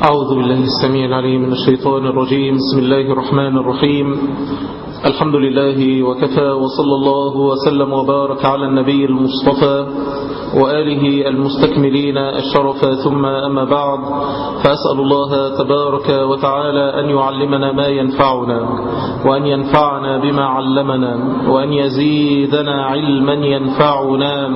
أعوذ بالله السميع العليم من الشيطان الرجيم. بسم الله الرحمن الرحيم. الحمد لله وكفى، وصلى الله وسلم وبارك على النبي المصطفى وآله المستكملين الشرف، ثم أما بعد، فأسأل الله تبارك وتعالى أن يعلمنا ما ينفعنا، وأن ينفعنا بما علمنا، وأن يزيدنا علما ينفعنا.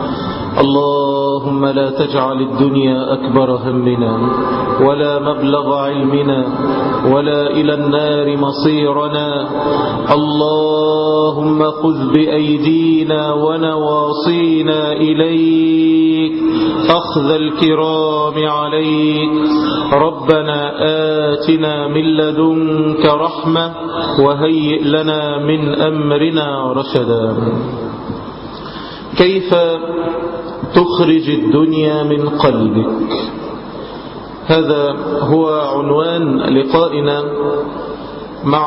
اللهم لا تجعل الدنيا أكبر همنا ولا مبلغ علمنا ولا إلى النار مصيرنا. اللهم خذ بأيدينا ونواصينا إليك أخذ الكرام عليك. ربنا آتنا من لدنك رحمة وهيئ لنا من أمرنا رشدا. كيف تخرج الدنيا من قلبك؟ هذا هو عنوان لقائنا مع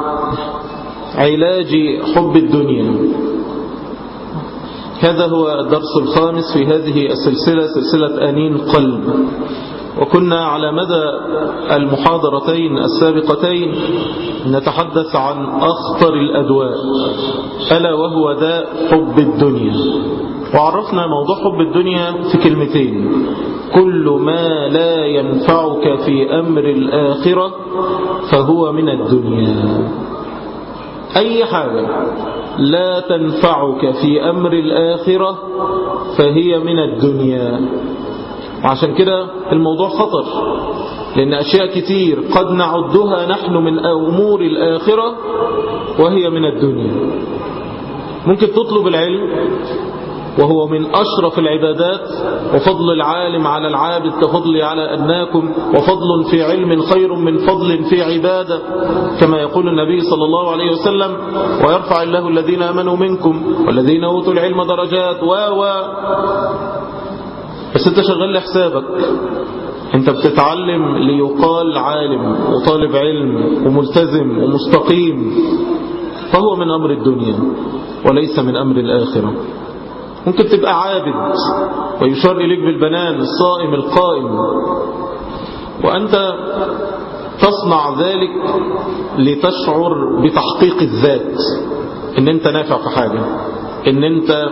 علاج حب الدنيا. هذا هو الدرس الخامس في هذه السلسلة، سلسلة أنين قلب. وكنا على مدى المحاضرتين السابقتين نتحدث عن أخطر الأدواء، ألا وهو داء حب الدنيا. وعرفنا موضوع حب الدنيا في كلمتين: كل ما لا ينفعك في أمر الآخرة فهو من الدنيا. أي حاجة لا تنفعك في أمر الآخرة فهي من الدنيا. وعشان كده الموضوع خطر، لأن أشياء كتير قد نعدها نحن من أمور الآخرة وهي من الدنيا. ممكن تطلب العلم وهو من أشرف العبادات، وفضل العالم على العابد كفضل على أدناكم، وفضل في علم خير من فضل في عبادة، كما يقول النبي صلى الله عليه وسلم: ويرفع الله الذين آمنوا منكم والذين أوتوا العلم درجات بس انت شغال لحسابك، انت بتتعلم ليقال عالم وطالب علم وملتزم ومستقيم، فهو من أمر الدنيا وليس من أمر الآخرة. ممكن تبقى عابد ويشار إليك بالبنان الصائم القائم، وأنت تصنع ذلك لتشعر بتحقيق الذات، ان انت نافع في حاجة، ان انت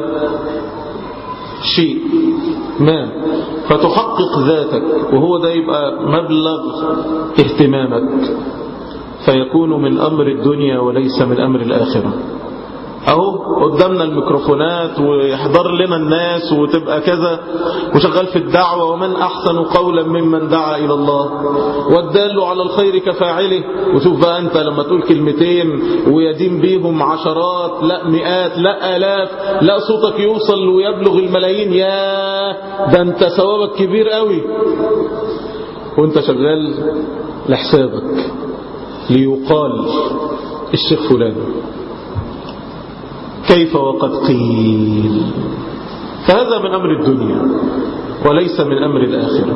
شيء ما، فتحقق ذاتك، وهو ده يبقى مبلغ اهتمامك، فيكون من أمر الدنيا وليس من أمر الآخرة. اهو قدامنا الميكروفونات ويحضر لنا الناس وتبقى كذا، وشغال في الدعوة: ومن أحسن قولا ممن دعا إلى الله والدال على الخير كفاعله. وشوف بقى أنت لما تقول كلمتين ويدين بيهم عشرات، لا مئات، لا آلاف، لا صوتك يوصل ويبلغ الملايين، يا ده أنت ثوابك كبير قوي، وانت شغال لحسابك ليقال الشيخ فلان. كيف وقد قيل. فهذا من أمر الدنيا وليس من أمر الآخرة.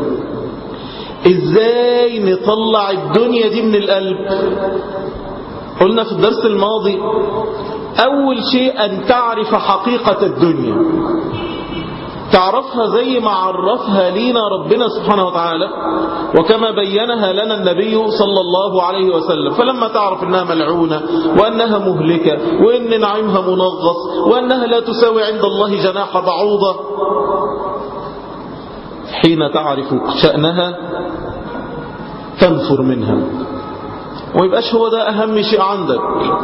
إزاي نطلع الدنيا دي من القلب؟ قلنا في الدرس الماضي أول شيء أن تعرف حقيقة الدنيا، تعرفها زي ما عرفها لينا ربنا سبحانه وتعالى، وكما بينها لنا النبي صلى الله عليه وسلم. فلما تعرف أنها ملعونة، وأنها مهلكة، وأن نعيمها منغص، وأنها لا تساوي عند الله جناح بعوضة، حين تعرف شأنها تنفر منها، ويبقاش هو ده أهم شيء عندك.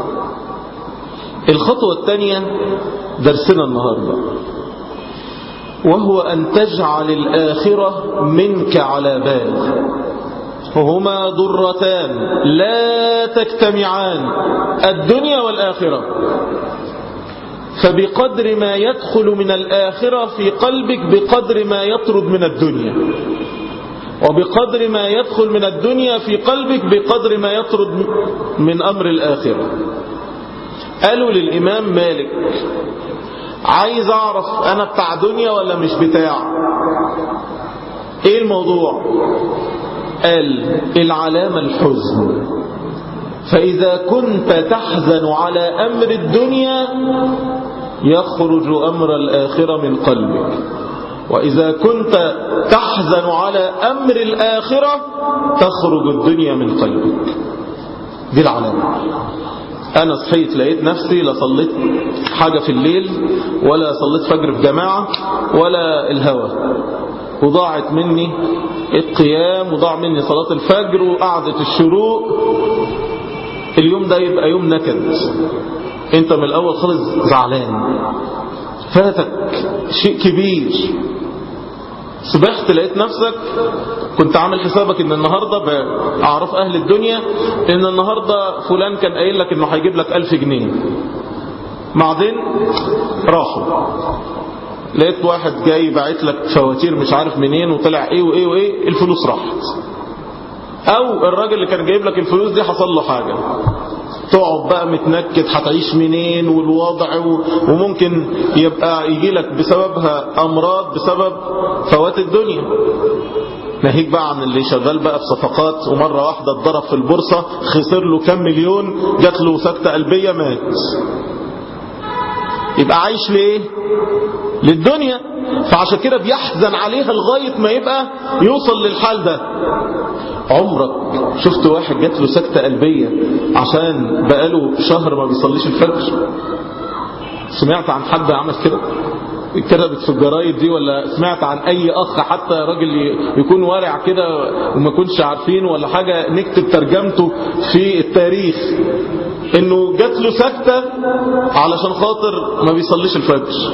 الخطوة الثانية درسنا النهاردة، وهو أن تجعل الآخرة منك على بال. وهما ضرتان لا تجتمعان، الدنيا والآخرة. فبقدر ما يدخل من الآخرة في قلبك بقدر ما يطرد من الدنيا، وبقدر ما يدخل من الدنيا في قلبك بقدر ما يطرد من أمر الآخرة. قالوا للإمام مالك: عايز أعرف أنا بتاع دنيا ولا مش بتاع؟ إيه الموضوع؟ قال: العلامة الحزن، فإذا كنت تحزن على أمر الدنيا يخرج أمر الآخرة من قلبك. وإذا كنت تحزن على أمر الآخرة تخرج الدنيا من قلبك. دي العلامة. أنا صحيت لقيت نفسي لا صليت حاجة في الليل ولا صليت فجر في جماعة ولا الهوى، وضاعت مني القيام وضاع مني صلاة الفجر وقعدة الشروق، اليوم ده يبقى يوم نكد. انت من الأول خالص زعلان، فاتك شيء كبير. صبحت لقيت نفسك كنت عامل حسابك ان النهاردة بأعرف أهل الدنيا ان النهاردة فلان كان قايل لك انه هيجيب لك 1000 جنيه، بعدين راحوا. لقيت واحد جاي باعت لك فواتير مش عارف منين وطلع ايه وايه وايه، الفلوس راحت. او الراجل اللي كان جايب لك الفلوس دي حصل له حاجة، تقعد بقى متنكد هتعيش منين والوضع، وممكن يبقى يجي لك بسببها أمراض بسبب فوات الدنيا. ناهيك بقى عن اللي شغال بقى في صفقات ومرة واحدة اتضرب في البورصة خسر له كام مليون، جات له سكتة قلبية مات. يبقى عايش ليه؟ للدنيا. فعشان كده بيحزن عليها لغاية ما يبقى يوصل للحال ده. عمرك شفت واحد جات له سكتة قلبية عشان بقاله شهر ما بيصليش الفجر؟ سمعت عن حد عمل كده؟ كتبت في الجرايد دي؟ ولا سمعت عن اي اخ حتى راجل يكون وارع كده وما كنش عارفين ولا حاجة نكتب ترجمته في التاريخ انه جات له سكتة علشان خاطر ما بيصليش الفجر؟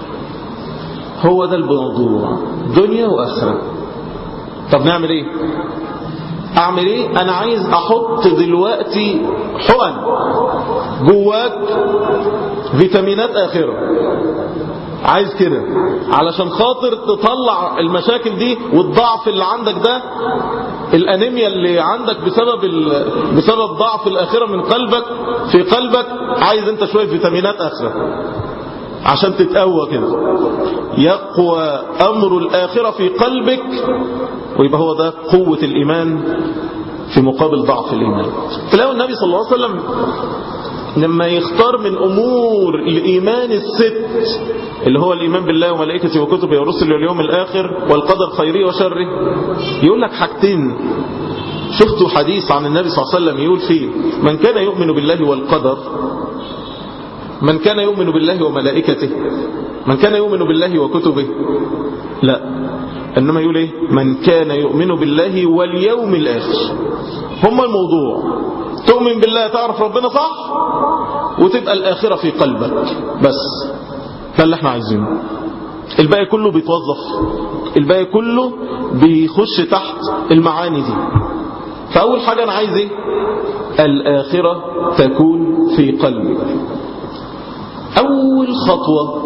هو ده الموضوع، دنيا واخرة. طب نعمل ايه؟ اعمل ايه؟ انا عايز احط دلوقتي حقن جواك فيتامينات اخرة، عايز كده علشان خاطر تطلع المشاكل دي والضعف اللي عندك ده، الانيميا اللي عندك بسبب ضعف الاخرة من قلبك في قلبك. عايز انت شوية فيتامينات اخرة عشان تتقوى كده، يقوى امر الاخرة في قلبك، ويبقى هو ده قوة الإيمان في مقابل ضعف الإيمان. تلاقوا النبي صلى الله عليه وسلم لما يختار من أمور الإيمان الست اللي هو الإيمان بالله وملائكته وكتبه ورسله واليوم الآخر والقدر خيره وشره، يقول لك حاجتين. شفتوا حديث عن النبي صلى الله عليه وسلم يقول فيه من كان يؤمن بالله والقدر، من كان يؤمن بالله وملائكته، من كان يؤمن بالله وكتبه، لا، إنما يقول إيه؟ من كان يؤمن بالله واليوم الآخر. هما الموضوع تؤمن بالله تعرف ربنا صح وتبقى الآخرة في قلبك بس. ده اللي احنا عايزينه. الباقي كله بيتوظف، الباقي كله بيخش تحت المعاني دي. فأول حاجة أنا عايز إيه؟ الآخرة تكون في قلبك. أول خطوة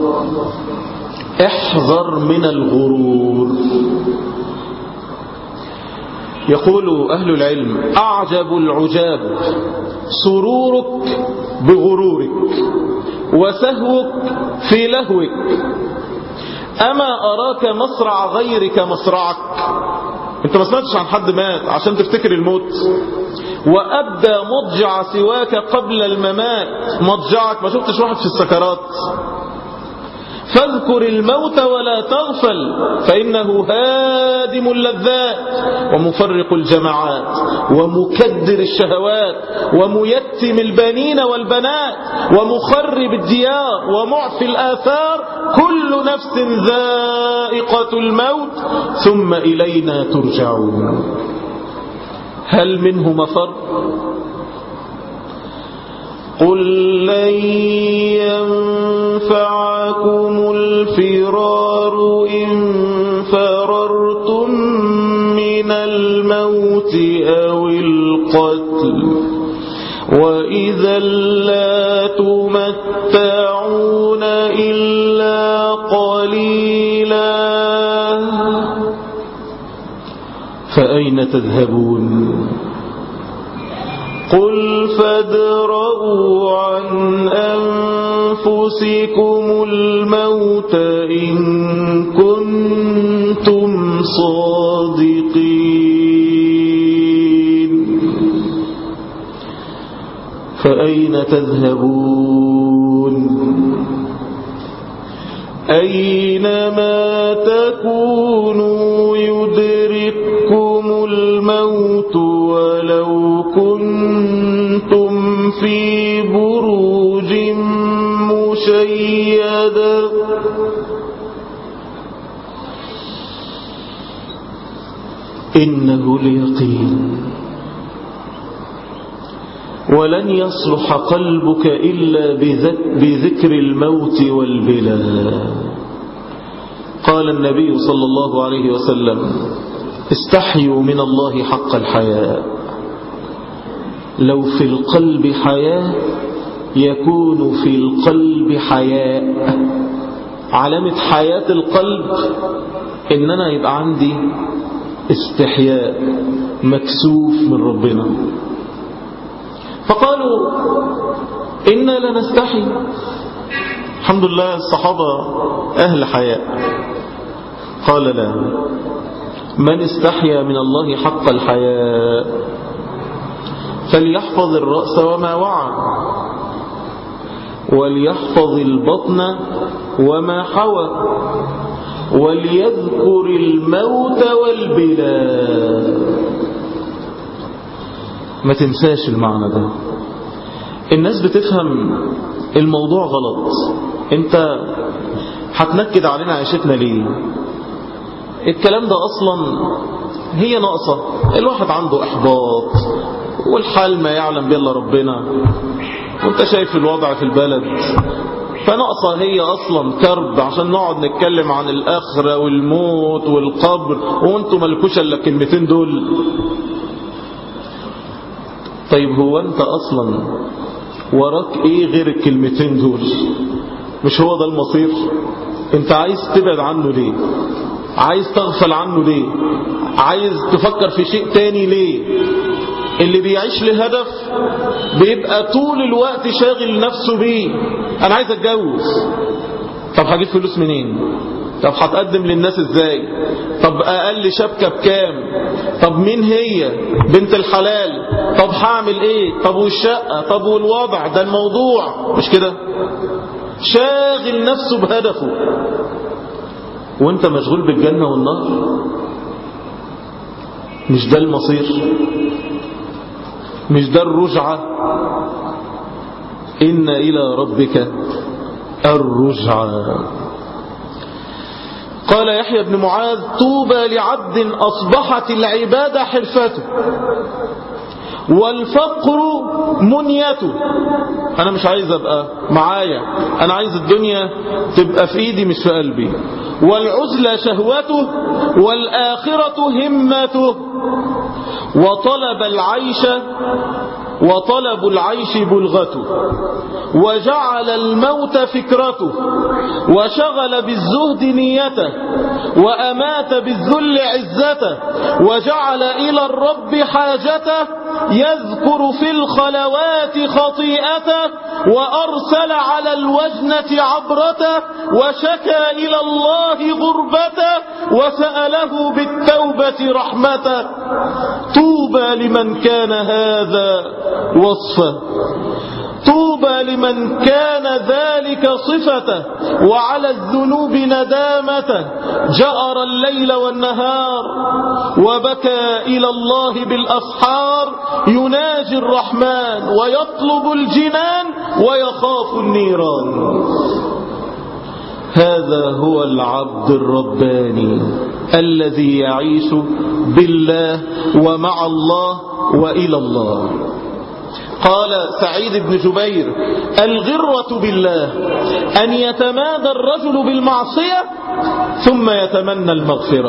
احذر من الغرور. يقول أهل العلم أعجب العجاب سرورك بغرورك وسهوك في لهوك، أما أراك مصرع غيرك مصرعك. انت ما سمعتش عن حد مات عشان تفتكر الموت؟ وأبدى مضجع سواك قبل الممات مضجعك. ما شفتش واحد في السكرات؟ فاذكر الموت ولا تغفل فإنه هادم اللذات ومفرق الجماعات ومكدر الشهوات وميتم البنين والبنات ومخرب الديار ومعفي الآثار. كل نفس ذائقة الموت ثم إلينا ترجعون. هل منه مفر؟ قل لن ينفعكم الفرار إن فررتم من الموت أو القتل وإذا لا تمتعون إلا قليلا فأين تذهبون؟ قل فادرءوا عن أنفسكم الموت إن كنتم صادقين فأين تذهبون؟ أينما تكونوا يدرككم الموت ولو كنتم في بروج مشيدة. إنه اليقين، ولن يصلح قلبك إلا بذكر الموت والبلاء. قال النبي صلى الله عليه وسلم: استحيوا من الله حق الحياء. لو في القلب حياة يكون في القلب حياء. علامة حياة القلب إن أنا يبقى عندي استحياء، مكسوف من ربنا. فقالوا: إنا لنستحي. الحمد لله الصحابة أهل حياء. قال: لا، من استحيا من الله حق الحياء فليحفظ الرأس وما وعى، وليحفظ البطن وما حوى، وليذكر الموت والبلاء. ما تنساش المعنى ده. الناس بتفهم الموضوع غلط. انت هتنكد علينا عيشتنا ليه؟ الكلام ده اصلا هي ناقصة. الواحد عنده احباط والحال ما يعلم به الا ربنا، وانت شايف الوضع في البلد، فناقصة هي اصلا كرب عشان نقعد نتكلم عن الاخرة والموت والقبر، وانتم ملكوش الا الكلمتين دول. طيب هو انت اصلا وراك ايه غير الكلمتين دول؟ مش هو ده المصير؟ انت عايز تبعد عنه ليه؟ عايز تغفل عنه ليه؟ عايز تفكر في شيء تاني ليه؟ اللي بيعيش لهدف بيبقى طول الوقت شاغل نفسه بيه. انا عايز اتجوز، طب هجيب فلوس منين؟ طب هتقدم للناس ازاي؟ طب اقل شبكة بكام؟ طب مين هي بنت الحلال؟ طب هعمل ايه؟ طب والشقة؟ طب والوضع؟ ده الموضوع مش كده؟ شاغل نفسه بهدفه، وانت مشغول بالجنة والنار. مش ده المصير؟ مش ده الرجعة؟ إن إلى ربك الرجعة. قال يحيى بن معاذ: طوبى لعبد أصبحت العبادة حرفته والفقر منيته. أنا مش عايز أبقى معايا، أنا عايز الدنيا تبقى في إيدي مش في قلبي. والعزلة شهوته والآخرة همته. وطلب العيش بلغته، وجعل الموت فكرته، وشغل بالزهد نيته، وأمات بالذل عزته، وجعل إلى الرب حاجته، يذكر في الخلوات خطيئته، وأرسل على الوجنة عبرته، وشكى إلى الله غربته، وسأله بالتوبة رحمته. طوبى لمن كان هذا وصفه، طوبى لمن كان ذلك صفته، وعلى الذنوب ندامته، جأر الليل والنهار، وبكى إلى الله بالأسحار، يناجي الرحمن ويطلب الجنان ويخاف النيران. هذا هو العبد الرباني الذي يعيش بالله ومع الله وإلى الله. قال سعيد بن جبير: الغرة بالله أن يتمادى الرجل بالمعصية ثم يتمنى المغفرة.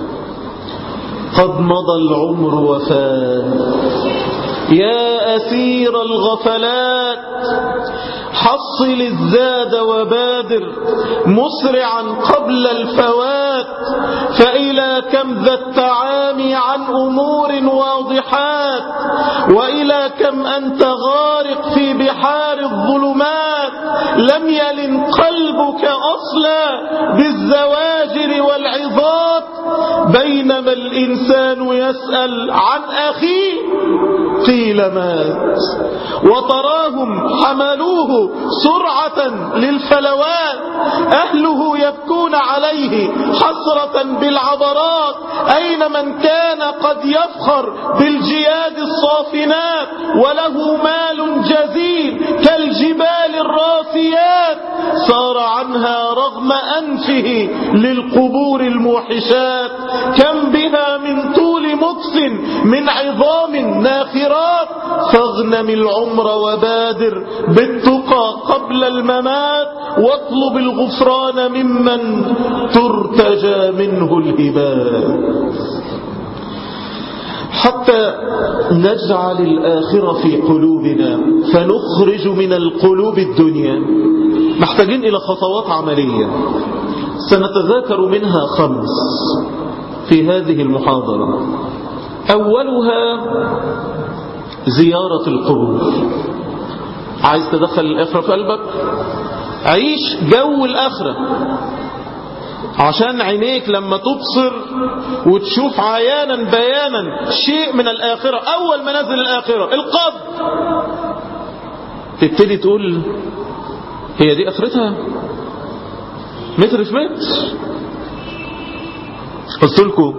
قد مضى العمر وفات يا أسير الغفلات، حصل الزاد وبادر مسرعا قبل الفوات، فإلى كم ذا التعامي عن أمور واضحات، وإلى كم أنت غارق في بحار الظلمات، لم يلن قلبك أصلا بالزواجر والعظات، بينما الإنسان يسأل عن أخيه قيل مات، وتراهم حملوه سرعة للفلوات، أهله يبكون عليه حسرة بالعبرات. أين من كان قد يفخر بالجياد الصافنات وله مال جزيل كالجبال الراسيات، سار عنها رغم أنفه للقبور الموحشات. كم بها من طول مكس من عظام ناخرات، فاغنم العمر وبادر بالتقى قبل الممات، واطلب الغفران ممن ترتجى منه الهبات. حتى نجعل الآخرة في قلوبنا فنخرج من القلوب الدنيا. محتاجين إلى خطوات عملية سنتذاكر منها 5 في هذه المحاضرة. أولها زيارة القبور. عايز تدخل الآخرة في قلبك؟ عيش جو الآخرة، عشان عينيك لما تبصر وتشوف عيانا بيانا شيء من الآخرة، أول منازل الآخرة القبر، تبتدي تقول هي دي آخرتها متر في متر. قلت لكم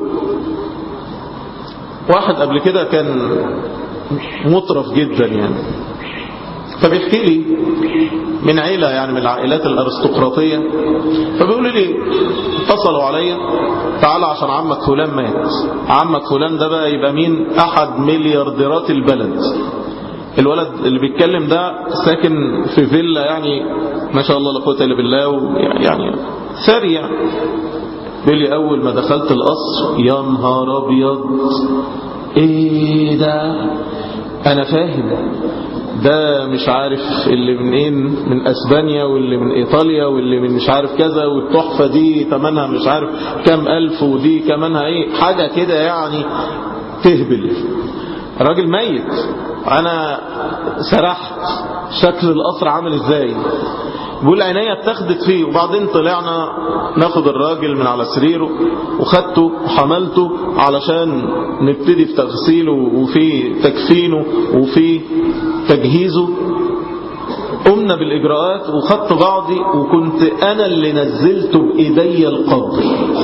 واحد قبل كده كان مطرف جدا يعني، فبيحكي لي من عيلة يعني من العائلات الأرستقراطية، فبيقول لي اتصلوا عليا تعالى عشان عمك فلان مات. عمك فلان ده بقى يبقى مين؟ أحد مليارديرات البلد. الولد اللي بيتكلم ده ساكن في فيلا يعني ما شاء الله لا قوة إلا بالله، يعني ثري يعني. بيقول لي أول ما دخلت القصر يا نهار أبيض، إيه ده؟ أنا فاهم ده مش عارف اللي منين، من أسبانيا واللي من إيطاليا واللي من مش عارف كذا، والتحفة دي تمنها مش عارف كام ألف، ودي كمانها إيه، حاجة كده يعني تهبل. الراجل ميت، أنا سرحت شكل القصر عامل إزاي. بيقول عينيا اتخذت فيه. وبعدين طلعنا ناخد الراجل من على سريره وخدته وحملته علشان نبتدي في تغسيله وفي تكفينه وفي تجهيزه. قمنا بالإجراءات وخدت بعضي، وكنت أنا اللي نزلته بإيدي القبر.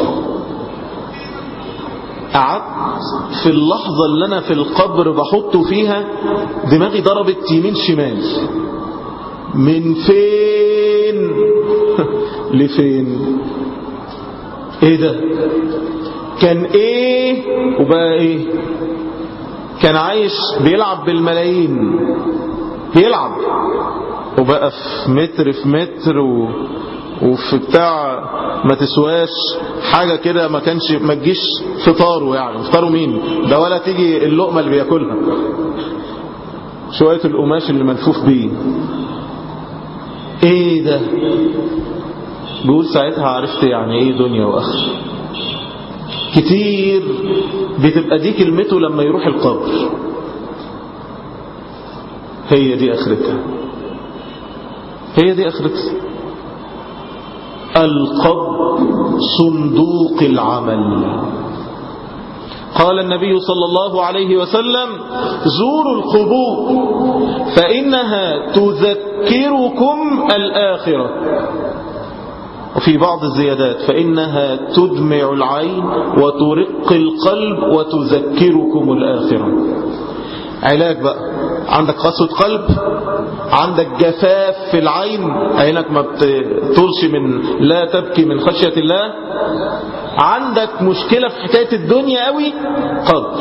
قعدت في اللحظة اللي أنا في القبر بحطه فيها دماغي ضربت يمين شمال، من فين لفين. ايه ده؟ كان ايه وبقى ايه؟ كان عايش بيلعب بالملايين، بيلعب وبقى في متر في متر وفي بتاع ما تسواش حاجة كده، ما تجيش فطاره. يعني فطاره مين ده؟ ولا تيجي اللقمة اللي بياكلها، شوية القماش اللي ملفوف بيه. ايه ده؟ بيقول ساعتها عرفت يعني ايه دنيا واخره. كتير بتبقى دي كلمته لما يروح القبر، هي دي اخرتها، هي دي اخرتها. القبر صندوق العمل. قال النبي صلى الله عليه وسلم زوروا القبور فإنها تذكركم الآخرة، وفي بعض الزيادات فإنها تدمع العين وترق القلب وتذكركم الآخرة. علاج بقى، عندك قسوة قلب، عندك جفاف في العين، عينك ما بتطولش من لا تبكي من خشية الله، عندك مشكلة في حكاية الدنيا قوي، قبر.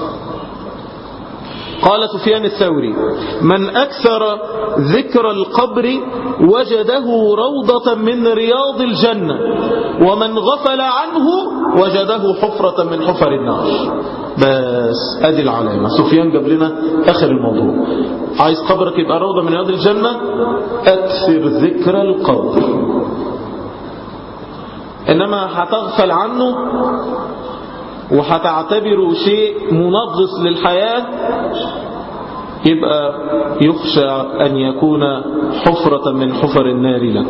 قال سفيان الثوري من أكثر ذكر القبر وجده روضة من رياض الجنة، ومن غفل عنه وجده حفرة من حفر النار. بس ادي العلامة. سفيان جاب لنا آخر الموضوع. عايز قبرك يبقى روضة من رياض الجنة؟ أكثر ذكر القبر. إنما هتغفل عنه وهتعتبره شيء منغص للحياة، يبقى يخشى أن يكون حفرة من حفر النار لك.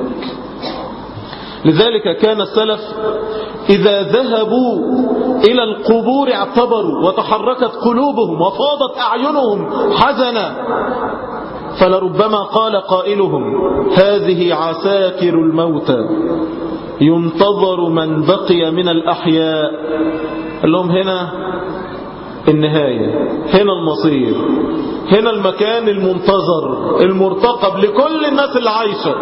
لذلك كان السلف إذا ذهبوا إلى القبور اعتبروا وتحركت قلوبهم وفاضت أعينهم حزنا، فلربما قال قائلهم هذه عساكر الموتى ينتظر من بقي من الأحياء. قال لهم هنا النهاية، هنا المصير، هنا المكان المنتظر المرتقب لكل الناس اللي عايشة.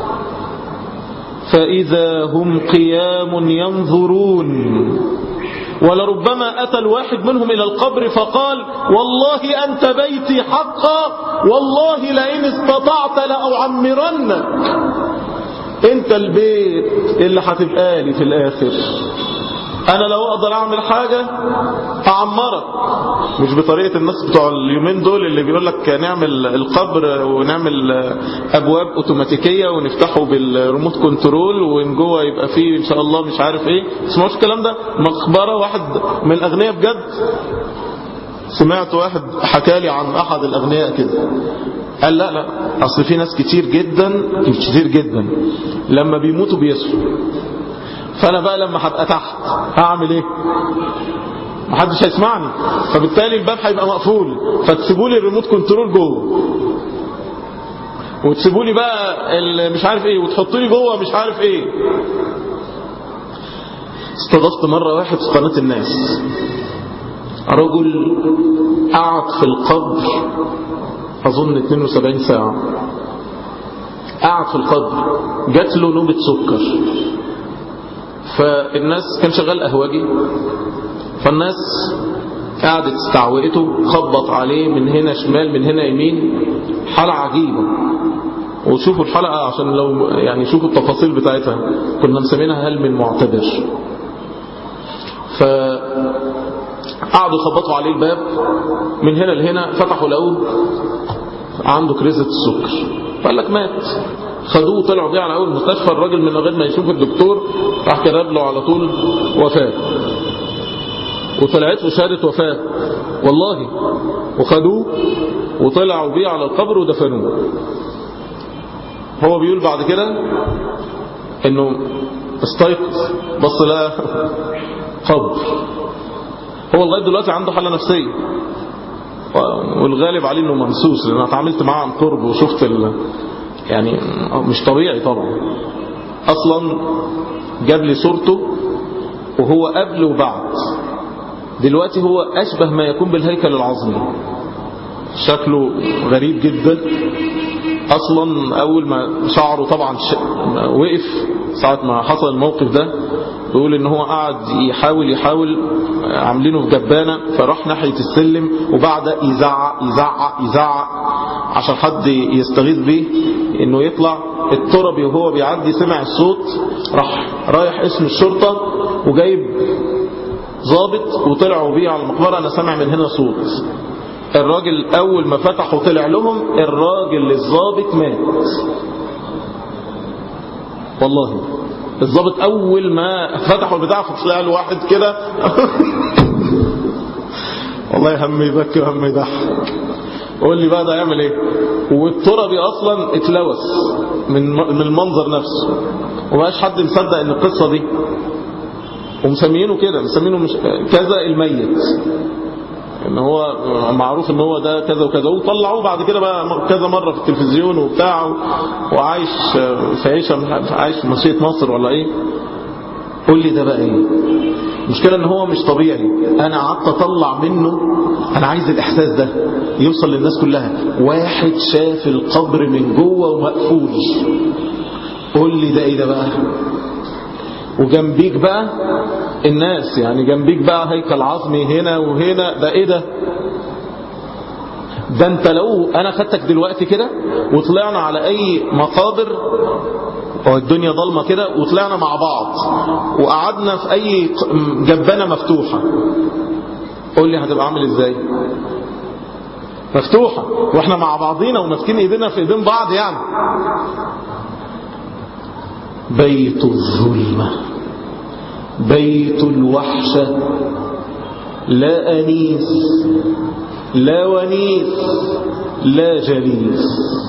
فإذا هم قيام ينظرون. ولربما أتى الواحد منهم إلى القبر فقال والله أنت بيتي حقا، والله لئن استطعت لأعمرنك. أنت البيت اللي هتبقى لي في الآخر، أنا لو أقدر أعمل حاجة أعمرك. مش بطريقة الناس بتوع اليومين دول اللي بيقول لك نعمل القبر ونعمل أبواب أوتوماتيكية ونفتحه بالريموت كنترول وإن جوه يبقى فيه إن شاء الله مش عارف إيه. اسمعوش الكلام ده، مقبرة. واحد من الأغنياء بجد، سمعت واحد حكالي عن أحد الأغنياء كده، قال لا أصل في ناس كتير جدا لما بيموتوا بيسوا، فأنا بقى لما هبقى تحت هعمل إيه؟ محدش هيسمعني، فبالتالي الباب هيبقى مقفول، فتسيبولي الريموت كنترول جوه وتسيبولي بقى مش عارف إيه وتحطولي جوه مش عارف إيه. استضفت مرة واحد في قناة الناس، رجل قعد في القبر أظن 72 ساعة، قعد في القبر، جات له نوبة سكر. فالناس كان شغال قهوجي، فالناس قعدت استعوقته، خبط عليه من هنا شمال من هنا يمين، حلقة عجيبة. وشوفوا الحلقة عشان لو يعني شوفوا التفاصيل بتاعتها، كنا مسمينها هل من معتبر. فقعدوا خبطوا عليه الباب من هنا لهنا، فتحوا لقوه عنده كريزة السكر، فقال لك مات. خدوه طلعوا بيه على اول مستشفى. الراجل من غير ما يشوف الدكتور راح كتب له على طول وفاة، وطلعت له شهادة وفاة والله. وخدوه وطلعوا بيه على القبر ودفنوه. هو بيقول بعد كده انه استيقظ بص لها قبر. هو لغايه دلوقتي عنده حالة نفسية، والغالب عليه انه ممسوس، لان انا اتعاملت معاه عن قرب وشفت يعني مش طبيعي طبعا. اصلا جاب لي صورته وهو قبل وبعد. دلوقتي هو اشبه ما يكون بالهيكل العظمي، شكله غريب جدا. اصلا اول ما شعره طبعا وقف ساعة ما حصل الموقف ده، بيقول ان هو قعد يحاول عاملينه في جبانة، فراح ناحية السلم وبعد يزعق عشان حد يستغيث بيه انه يطلع. التربي وهو بيعدي سمع الصوت، راح رايح اسم الشرطة وجايب ضابط وطلعوا بيه على المقبرة. انا سمع من هنا صوت. الراجل اول ما فتحوا طلع لهم الراجل الضابط مات والله. الضابط اول ما فتحوا البتاع فطلع له واحد كده والله هم يبكي وهم يضحك. قول لي بقى ده يعمل ايه؟ والتربي اصلا اتلوث من المنظر نفسه، ومبقاش حد مصدق ان القصه دي، ومسمينه كده، مسمينه مش كذا الميت، ان هو معروف ان هو ده كذا وكذا. وطلعوه بعد كده بقى كذا مرة في التلفزيون وبتاع، وعايش عايش في مشيئة مصر ولا ايه. قول لي ده بقى ايه؟ المشكلة ان هو مش طبيعي. انا قعدت اطلع منه، انا عايز الاحساس ده يوصل للناس كلها. واحد شاف القبر من جوه ومقفول، قول لي ده ايه ده بقى؟ وجنبيك بقى الناس، يعني جنبيك بقى هيكل عظمي هنا وهنا، ده ايه ده؟ ده انت لو انا خدتك دلوقتي كده وطلعنا على اي مقابر والدنيا ضلمة كده وطلعنا مع بعض وقعدنا في اي جبانة مفتوحة، قول لي هتبقى عامل ازاي؟ مفتوحة واحنا مع بعضينا وماسكين ايدينا في ايدين بعض يعني. بيت الظلمة، بيت الوحشة، لا أنيس لا ونيس لا جليس.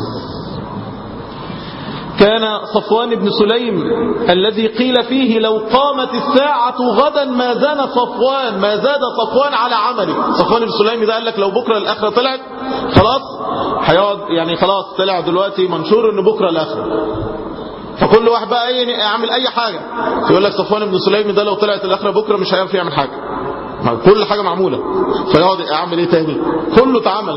كان صفوان بن سليم الذي قيل فيه لو قامت الساعة غدا ما زاد صفوان على عمله. صفوان بن سليم ده قال لك لو بكرة الآخرة طلعت خلاص هيقعد يعني خلاص طلع دلوقتي منشور ان بكرة الاخرة، فكل واحد بقى يعمل اي حاجة. يقول لك صفوان بن سليم ده لو طلعت الاخرة بكرة مش هيعرف يعمل حاجة، كل حاجة معمولة، فيقعد يعمل ايه تاني؟ كله اتعمل.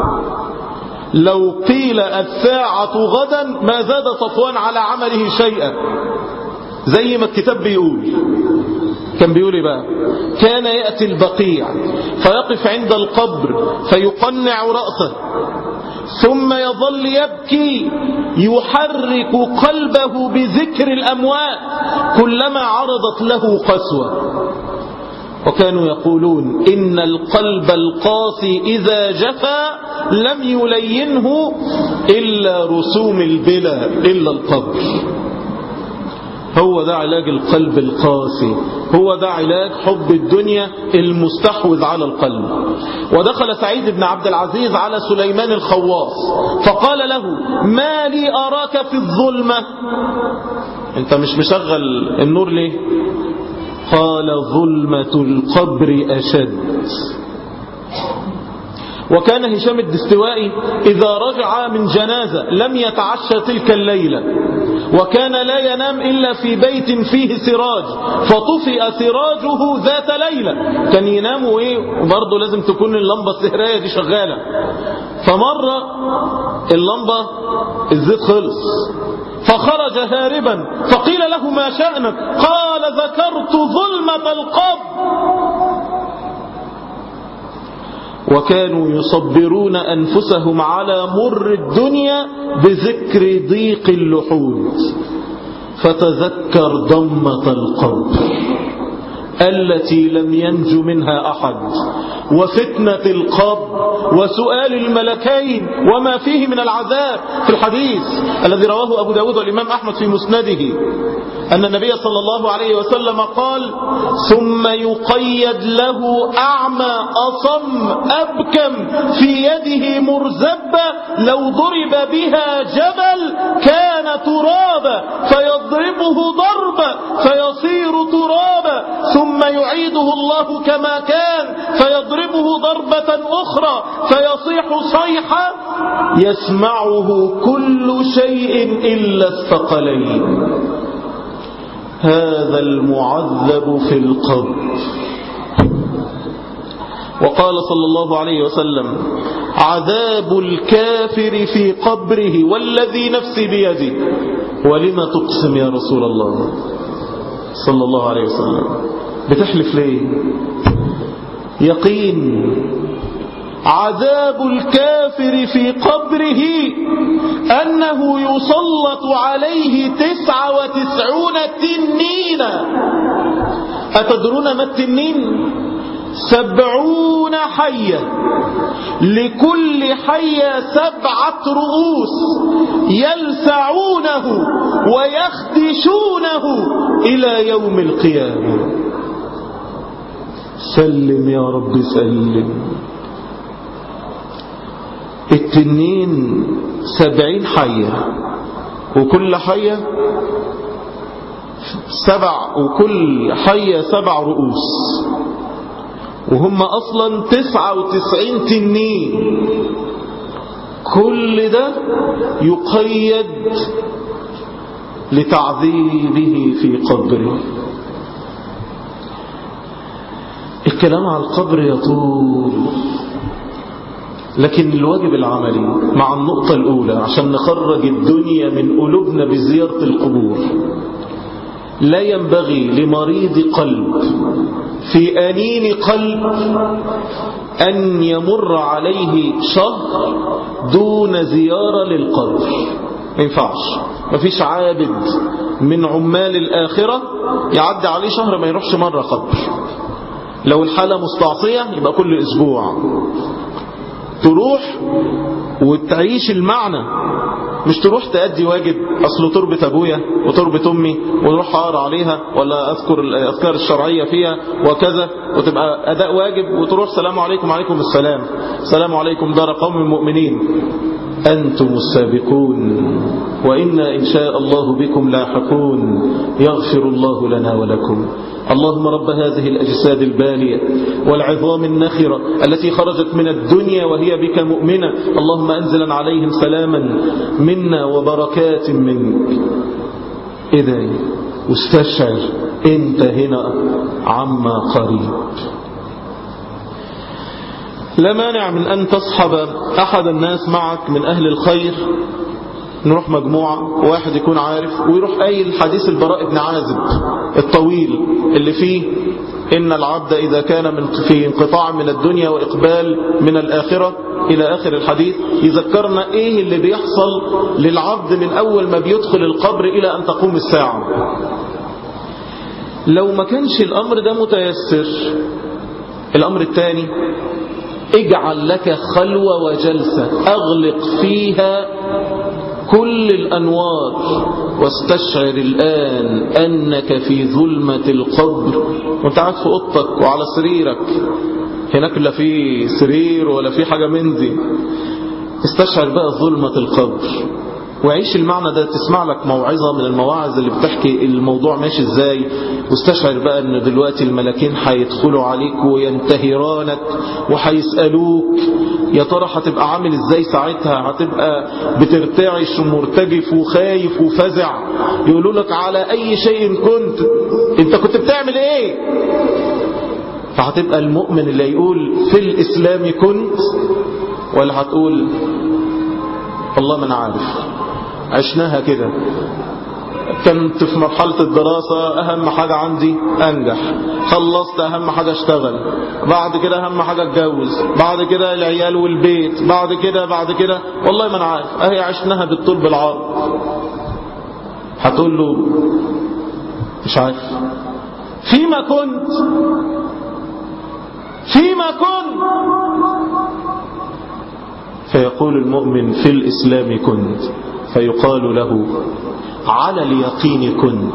لو قيل الساعة غدا ما زاد صفوان على عمله شيئا، زي ما الكتاب بيقول. كان بيقول ايه بقى؟ كان يأتي البقيع فيقف عند القبر فيقنع رأسه ثم يظل يبكي يحرك قلبه بذكر الأموات كلما عرضت له قسوة. وكانوا يقولون إن القلب القاسي إذا جفا لم يلينه إلا رسوم البلا إلا القبر. هو ده علاج القلب القاسي، هو ده علاج حب الدنيا المستحوذ على القلب. ودخل سعيد بن عبد العزيز على سليمان الخواص فقال له ما لي أراك في الظلمة، انت مش مشغل النور ليه؟ قال ظلمة القبر أشد. وكان هشام الدستوائي إذا رجع من جنازة لم يتعشى تلك الليلة، وكان لا ينام إلا في بيت فيه سراج فطفئ سراجه ذات ليلة. كان ينام وبرضه لازم تكون اللمبة السهرية دي شغالة. فمرة اللمبة الزيت خلص فخرج هاربا فقيل له ما شأنك؟ قال ذكرت ظلمة القبر. وكانوا يصبرون أنفسهم على مر الدنيا بذكر ضيق اللحود، فتذكر ضمة القبر التي لم ينج منها أحد، وفتنة القبر وسؤال الملكين وما فيه من العذاب. في الحديث الذي رواه أبو داود والإمام أحمد في مسنده أن النبي صلى الله عليه وسلم قال ثم يقيد له أعمى أصم أبكم في يده مرزبة لو ضرب بها جبل كان ترابا فيضربه ضربا فيصير ترابا ثم يعيده الله كما كان فيضربه ضربة أخرى فيصيح صيحة يسمعه كل شيء إلا الثقلين. هذا المعذب في القبر. وقال صلى الله عليه وسلم عذاب الكافر في قبره والذي نفسي بيده. ولما تقسم يا رسول الله صلى الله عليه وسلم؟ بتحلف ليه؟ يقين. عذاب الكافر في قبره أنه يسلط عليه 99 تنينا. أتدرون ما التنين؟ 70 حية، لكل حية 7 رؤوس يلسعونه ويخدشونه إلى يوم القيامة. سلم يا رب سلم. التنين 70 حية، وكل حية 7، وكل حية 7 رؤوس، وهم أصلا 99 تنين. كل ده يقيد لتعذيبه في قبره. الكلام على القبر يطول، لكن الواجب العملي مع النقطة الأولى عشان نخرج الدنيا من قلوبنا بزيارة القبور. لا ينبغي لمريض قلب في أنين قلب أن يمر عليه شهر دون زيارة للقبر. ما ينفعش. ما فيش عابد من عمال الآخرة يعدي عليه شهر ما يروحش مرة قبر. لو الحالة مستعصية يبقى كل أسبوع تروح وتعيش المعنى، مش تروح تأدي واجب أصل تربة أبويا وتربة أمي ونروح أقرأ عليها ولا أذكر الأذكار الشرعية فيها وكذا، وتبقى أداء واجب وتروح سلام عليكم وعليكم السلام، سلام عليكم دار قوم المؤمنين. أنتم السابقون وإنا إن شاء الله بكم لاحقون يغفر الله لنا ولكم. اللهم رب هذه الأجساد البالية والعظام النخرة التي خرجت من الدنيا وهي بك مؤمنة، اللهم أنزلا عليهم سلاما منا وبركات منك. إذا واستشعر أنت هنا عما قريب. لا مانع من أن تصحب أحد الناس معك من أهل الخير، نروح مجموعة واحد يكون عارف ويروح قايل حديث البراء بن عازب الطويل اللي فيه إن العبد إذا كان في انقطاع من الدنيا وإقبال من الآخرة إلى آخر الحديث، يذكرنا إيه اللي بيحصل للعبد من أول ما بيدخل القبر إلى أن تقوم الساعة. لو ما كانش الأمر ده متيسر، الأمر الثاني اجعل لك خلوة وجلسة أغلق فيها كل الأنوار واستشعر الآن أنك في ظلمة القبر وانت قاعد في أوضتك وعلى سريرك، هناك لا في سرير ولا في حاجة من دي. استشعر بقى ظلمة القبر وعيش المعنى ده. تسمع لك موعظة من المواعظ اللي بتحكي الموضوع ماشي ازاي، واستشعر بقى ان دلوقتي الملاكين هيدخلوا عليك وينتهرانك وهيسألوك يا ترى هتبقى عامل ازاي ساعتها. هتبقى بترتعش ومرتجف وخايف وفزع، يقولوا لك على اي شيء انت كنت بتعمل ايه. فهتبقى المؤمن اللي يقول في الاسلام كنت، ولا هتقول والله ما انا عارف عشناها كده، كنت في مرحلة الدراسة أهم حاجة عندي أنجح، خلصت أهم حاجة أشتغل، بعد كده أهم حاجة أتجوز، بعد كده العيال والبيت، بعد كده والله ما أنا عارف، أهي عشناها بالطول بالعرض. هتقول له مش عارف فيما كنت فيقول المؤمن في الإسلام كنت، فيقال له على اليقين كنت،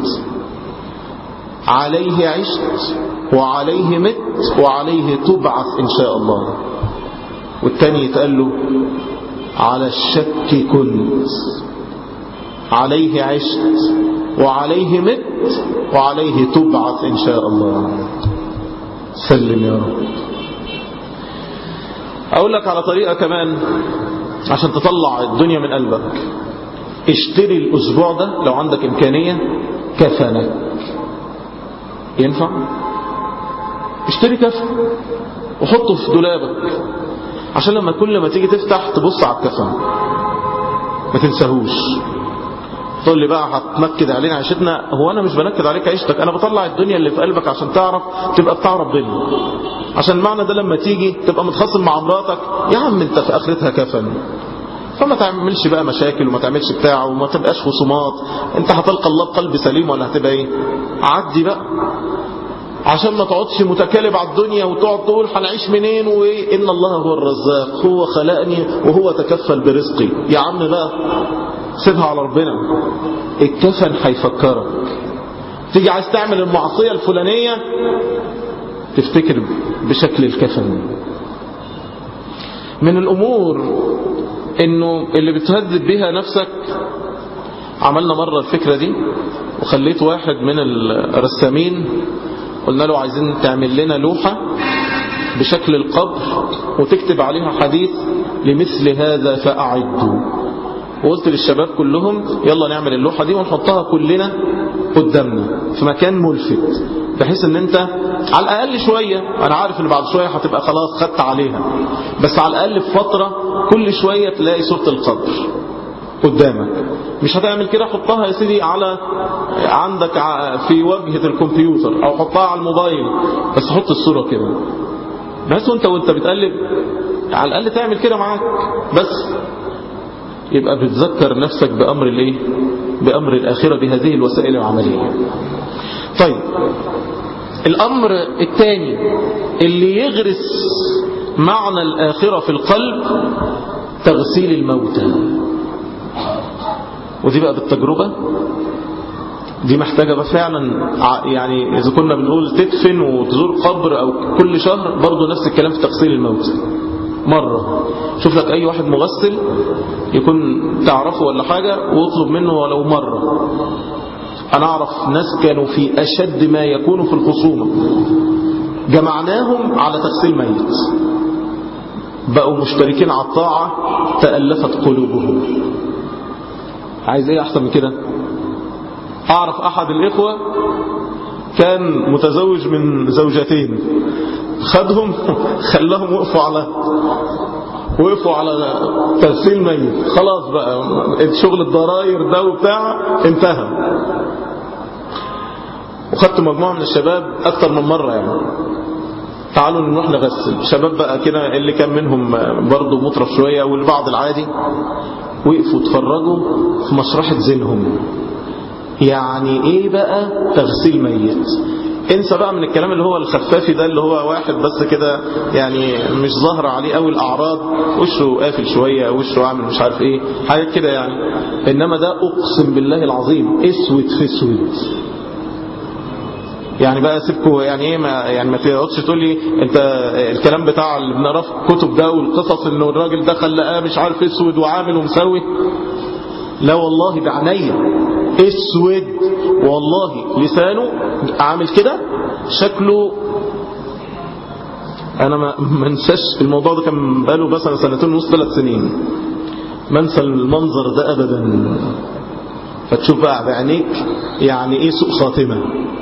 عليه عشت وعليه مت وعليه تبعث إن شاء الله. والتاني يتقال له على الشك كنت، عليه عشت وعليه مت وعليه تبعث إن شاء الله. سلم يا رب. أقول لك على طريقة كمان عشان تطلع الدنيا من قلبك. اشتري الأسبوع ده لو عندك إمكانية كفنك. ينفع؟ اشتري كفن وحطه في دولابك عشان لما كل ما تيجي تفتح تبص على الكفن ما تنساهوش. تقول لي بقى هتنكد علينا عيشتنا. هو أنا مش بنكد عليك عيشتك، أنا بطلع الدنيا اللي في قلبك عشان تعرف تبقى بتاع ربنا، عشان معنى ده لما تيجي تبقى متخاصم مع مراتك، يا عم انت في آخرتها كفن، فما تعملش بقى مشاكل وما تعملش بتاع وما تبقاش خصومات. انت هتلقى الله بقلب سليم ولا هتبقى ايه؟ عدي بقى عشان ما تقعدش متكالب على الدنيا وتقعد تقول هنعيش منين وايه. ان الله هو الرزاق، هو خلقني وهو تكفل برزقي. يا عم بقى سيبها على ربنا. الكفن هيفكرك. تيجي عايز تعمل المعصية الفلانية تفتكر بشكل الكفن. من الأمور إنه اللي بتهذب بها نفسك، عملنا مرة الفكرة دي وخليت واحد من الرسامين قلنا له عايزين تعمل لنا لوحة بشكل القبر وتكتب عليها حديث لمثل هذا فأعدوا. وقلت للشباب كلهم يلا نعمل اللوحة دي ونحطها كلنا قدامنا في مكان ملفت، بحيث ان انت على الاقل شوية، انا عارف ان بعد شوية هتبقى خلاص خدت عليها، بس على الاقل في فترة كل شوية تلاقي صورة القبر قدامك. مش هتعمل كده حطها يا سيدي على عندك في واجهة الكمبيوتر او حطها على الموبايل، بس حط الصورة كده بس وانت بتقلب على الاقل تعمل كده معاك، بس يبقى بتذكر نفسك بأمر الايه؟ بأمر الآخرة بهذه الوسائل العملية. طيب الأمر الثاني اللي يغرس معنى الآخرة في القلب تغسيل الموتى. ودي بقى بالتجربة، دي محتاجة بقى فعلا، يعني إذا كنا بنقول تدفن وتزور قبر أو كل شهر، برضو نفس الكلام في تغسيل الموتى. مرة. شوف لك أي واحد مغسل يكون تعرفه ولا حاجة واطلب منه ولو مرة. أنا أعرف ناس كانوا في أشد ما يكونوا في الخصومة، جمعناهم على تغسيل ميت، بقوا مشتركين على الطاعة، تألفت قلوبهم. عايز ايه احسن من كده؟ اعرف احد الاخوة كان متزوج من زوجتين، خدهم خلاهم وقفوا على تغسيل ميت. خلاص بقى شغل الضراير ده وبتاع انتهى. وخدت مجموعة من الشباب اكتر من مرة يعني، تعالوا نروح نغسل. شباب بقى كده اللي كان منهم برضه مطرف شوية والبعض العادي، وقفوا اتفرجوا في مشرحة زينهم. يعني ايه بقى تغسيل ميت؟ انسى بقى من الكلام اللي هو الخفافي ده، اللي هو واحد بس كده يعني مش ظاهر عليه قوي الاعراض، وشه قافل شوية، وشه عامل مش عارف ايه حاجات كده يعني. انما ده اقسم بالله العظيم اسود في اسود. يعني بقى سيبكوا يعني ايه، ما تقعدش تقول لي انت الكلام بتاع اللي بنقراه في الكتب ده والقصص انه الراجل دخل لقاه مش عارف اسود وعامل ومسوي. لا والله بعينيا اسود والله، لسانه عامل كده شكله. انا ما انساش الموضوع ده، كان بقاله مثلا 2.5 سنين، ما انسى المنظر ده ابدا. فتشوف بقى بعينيك يعني ايه سوء خاتمه،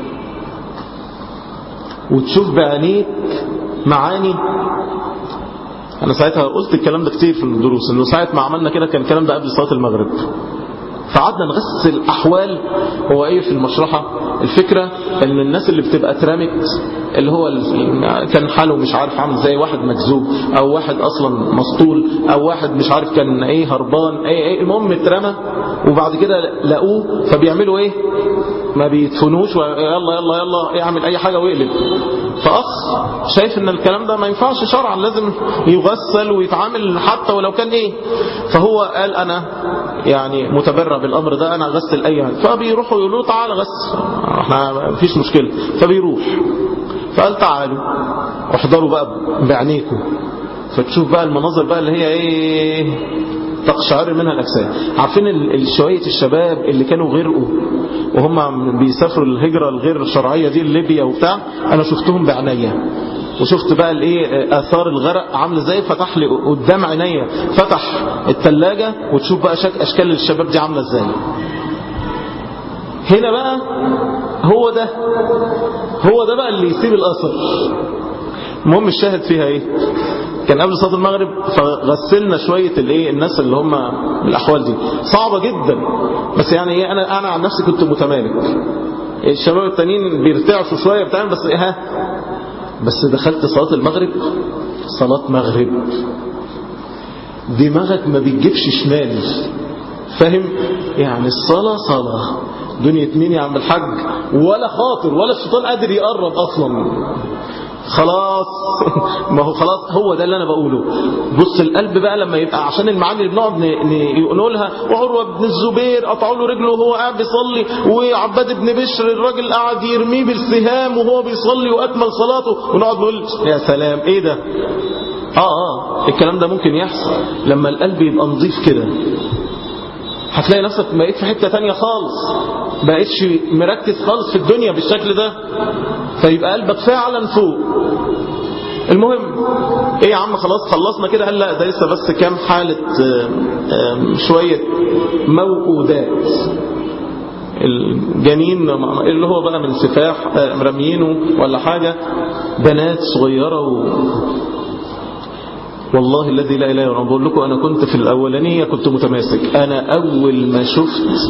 وتشوف بعينيك معاني. انا ساعتها قلت الكلام ده كتير في الدروس، انه ساعة ما عملنا كده كان الكلام ده قبل صلاة المغرب، فقعدنا نغسل احوال. هو ايه في المشرحة الفكرة؟ ان الناس اللي بتبقى اترمت، اللي هو كان حاله مش عارف عامل زي واحد مجذوب، او واحد اصلا مسطول، او واحد مش عارف كان ايه هربان، ايه المهم اترمى، وبعد كده لقوه، فبيعملوا ايه؟ ما بيدفنوش، يلا يلا يلا اعمل اي حاجة ويقلب. فأخ شايف ان الكلام ده ما ينفعش شرعا، لازم يغسل ويتعامل حتى ولو كان ايه. فهو قال انا يعني متبرع بالامر ده، انا اغسل اي حاجة. فبيروحوا يقولوا له تعال غسل، احنا مفيش مشكلة. فبيروح، فقال تعالوا احضروا بقى بعينيكم، فتشوف بقى المناظر بقى اللي هي ايه، تقشعر منها الأجساد. عارفين شوية الشباب اللي كانوا غرقوا وهم بيسافروا الهجرة الغير شرعية دي ليبيا وبتاع، أنا شفتهم بعناية، وشفت بقى الايه آثار الغرق عامله ازاي. فتح لي قدام عينيا، فتح الثلاجة وتشوف بقى أشكال الشباب دي عامله ازاي. هنا بقى هو ده بقى اللي يسيب الأثر. المهم الشاهد فيها ايه؟ كان قبل صلاة المغرب، فغسلنا شوية الايه الناس اللي هم الاحوال دي صعبة جدا، بس يعني ايه انا عن نفسي كنت متمالك. الشباب التانيين بيرتعشوا شوية بتاعهم، بس ايه بس دخلت صلاة المغرب، صلاة مغرب دماغك ما بيجيبش شمال، فاهم يعني؟ الصلاة صلاة دنيا مين يا عم الحاج، ولا خاطر ولا الشيطان قادر يقرب اصلا. خلاص ما هو خلاص، هو ده اللي انا بقوله. بص القلب بقى لما يبقى، عشان المعاني اللي بنقعد نقولها، وعروة بن الزبير قطعوا له رجله وهو قاعد بيصلي، وعباد بن بشر الراجل قاعد يرميه بالسهام وهو بيصلي واكمل صلاته، ونقعد نقول يا سلام ايه ده. الكلام ده ممكن يحصل لما القلب يبقى نظيف كده. هتلاقي نفسك بقيت في حتة تانية خالص، بقيتش مركز خالص في الدنيا بالشكل ده، فيبقى قلبك فعلا فوق. المهم ايه يا عم، خلاص خلصنا كده. قال لا ده لسه بس كام حالة شوية موؤودات، الجنين اللي هو بقى من سفاح مرميينه ولا حاجة، بنات صغيرة والله الذي لا اله الا هو. بقول لكم انا كنت في الاولانيه كنت متماسك. انا اول ما شفت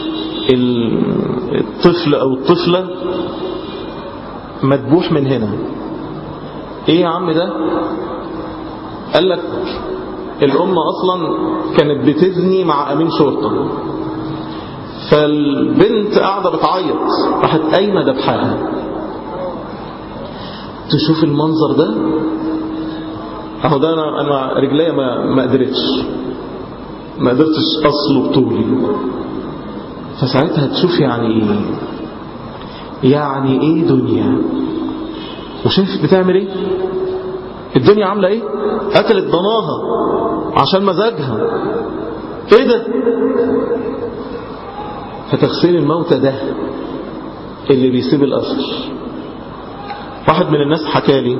الطفل او الطفله مذبوح من هنا، ايه يا عم ده؟ قال لك الام اصلا كانت بتزني مع امين شرطه، فالبنت قاعده بتعيط، راحت قايمه ذبحها. تشوف المنظر ده اهو، ده انا رجليا ما قدرتش اصله بطولي. فساعتها تشوف يعني ايه دنيا، وشايف بتعمل ايه. الدنيا عاملة ايه؟ قتلت ضناها عشان مزاجها. ايه ده؟ فتغسيل الموتى ده اللي بيسيب الأثر. واحد من الناس حكالي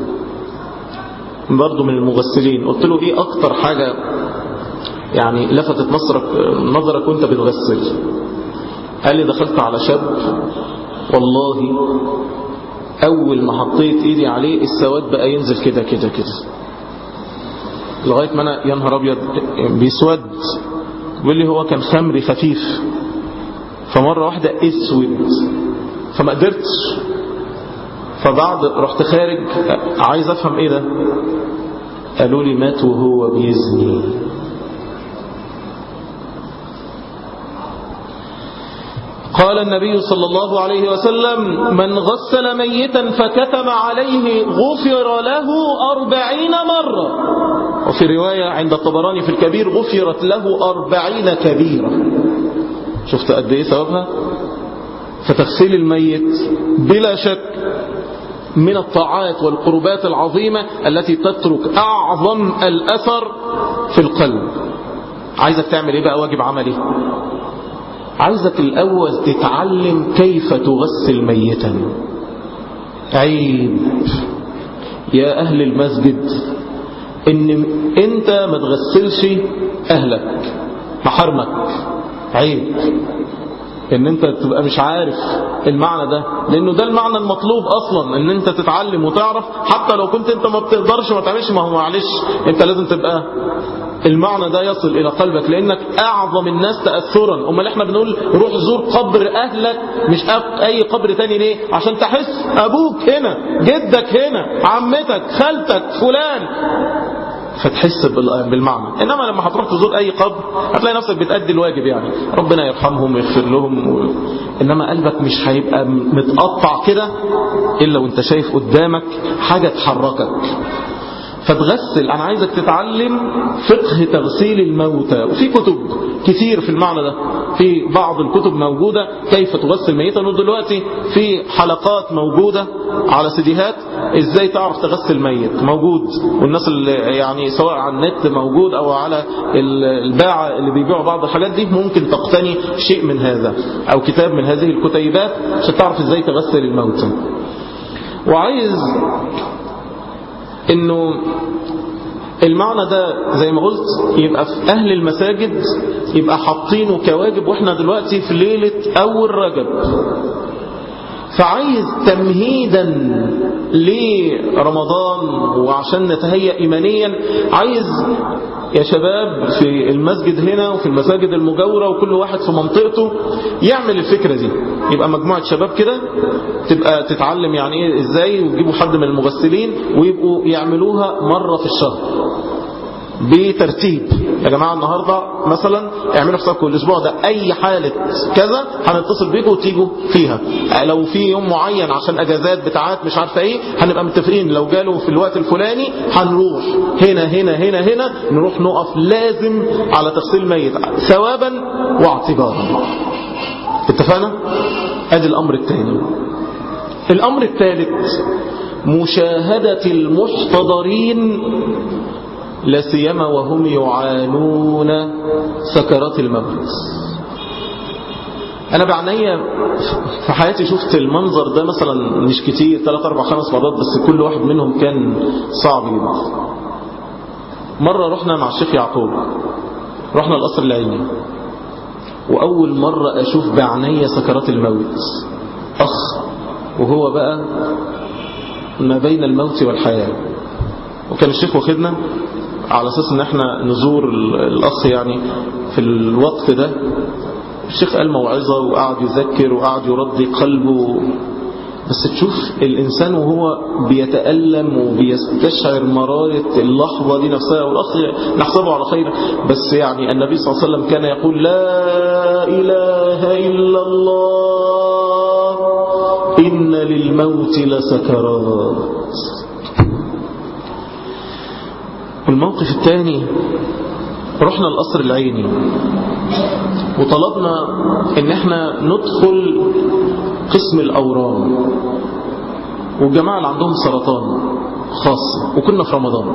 برضو من المغسلين، قلت له ايه اكتر حاجة يعني لفتت نظرك وانت بتغسل؟ قال لي دخلت على شاب والله اول ما حطيت ايدي عليه السواد بقى ينزل كده كده كده لغاية ما انا يا نهار ابيض بيسود. بيقول لي هو كان خمري خفيف فمرة واحدة اسود فما قدرتش، فبعد رحت خارج عايز افهم ايه ده، قالوا لي مات وهو بيزني. قال النبي صلى الله عليه وسلم من غسل ميتا فكتم عليه غفر له 40 مرة، وفي رواية عند الطبراني في الكبير غفرت له 40 كبيرة. شفت قد ايه ثوابها؟ فتغسيل الميت بلا شك من الطاعات والقربات العظيمة التي تترك أعظم الأثر في القلب. عايزك تعمل ايه بقى؟ واجب عملي. عايزك الأول تتعلم كيف تغسل ميتا. عيب يا أهل المسجد إن أنت ما تغسلش أهلك محارمك. عيب ان انت تبقى مش عارف المعنى ده، لانه ده المعنى المطلوب اصلا، ان انت تتعلم وتعرف. حتى لو كنت انت ما بتقدرش ما تعملش، ما هو معلش انت لازم تبقى المعنى ده يصل الى قلبك، لانك اعظم الناس تأثرا. امال احنا بنقول روح زور قبر اهلك مش اي قبر تاني، ليه؟ عشان تحس ابوك هنا، جدك هنا، عمتك، خالتك، فلان، فتحس بالمعنى. انما لما هتروح تزور اي قبر هتلاقي نفسك بتأدي الواجب، يعني ربنا يرحمهم ويغفر لهم انما قلبك مش هيبقى متقطع كده الا وانت شايف قدامك حاجة تحركك. فتغسل. انا عايزك تتعلم فقه تغسيل الموتى، وفي كتب كتير في المعنى ده، في بعض الكتب موجودة كيف تغسل ميتا، ودلوقتي في حلقات موجودة على سيديهات ازاي تعرف تغسل ميت موجود، والناس اللي يعني سواء على النت موجود او على الباعة اللي بيبيعوا بعض الحاجات دي ممكن تقتني شيء من هذا او كتاب من هذه الكتيبات عشان تعرف ازاي تغسل الموتى. وعايز انه المعنى ده زي ما قلت يبقى في اهل المساجد يبقى حاطينه كواجب، واحنا دلوقتي في ليلة اول رجب، فعايز تمهيدا لرمضان وعشان نتهيأ ايمانيا، عايز يا شباب في المسجد هنا وفي المساجد المجاورة وكل واحد في منطقته يعمل الفكرة دي. يبقى مجموعة شباب كده تبقى تتعلم يعني ايه ازاي، ويجيبوا حد من المغسلين ويبقوا يعملوها مرة في الشهر بترتيب. يا جماعة النهاردة مثلا اعملوا حسابكم الاسبوع ده اي حالة كذا هنتصل بيكم وتيجوا فيها. لو في يوم معين عشان اجازات بتاعات مش عارفة ايه هنبقى متفقين لو جالوا في الوقت الفلاني هنروح هنا هنا هنا هنا، نروح نقف لازم على تغسيل ميت ثوابا واعتبارا. اتفقنا؟ ادي الامر الثاني. الامر الثالث مشاهدة المحتضرين لا سيما وهم يعانون سكرات الموت. انا بعناية في حياتي شفت المنظر ده مثلا مش كتير 3 4 5 مرات، بس كل واحد منهم كان صعب جدا. مرة رحنا مع الشيخ يعقوب، رحنا القصر العيني، واول مرة اشوف بعناية سكرات الموت. اخ وهو بقى ما بين الموت والحياة، وكان الشيخ واخدنا على اساس ان احنا نزور الاخ يعني في الوقت ده. الشيخ قال موعظة وقعد يذكر وقعد يرضي قلبه، بس تشوف الانسان وهو بيتألم وبيستشعر مرارة اللحظة دي نفسها، والاخ نحسبه على خير، بس يعني النبي صلى الله عليه وسلم كان يقول لا اله الا الله ان للموت لسكرات. الموقف الثاني رحنا القصر العيني وطلبنا ان احنا ندخل قسم الاورام، والجماعة اللي عندهم سرطان خاصة، وكنا في رمضان.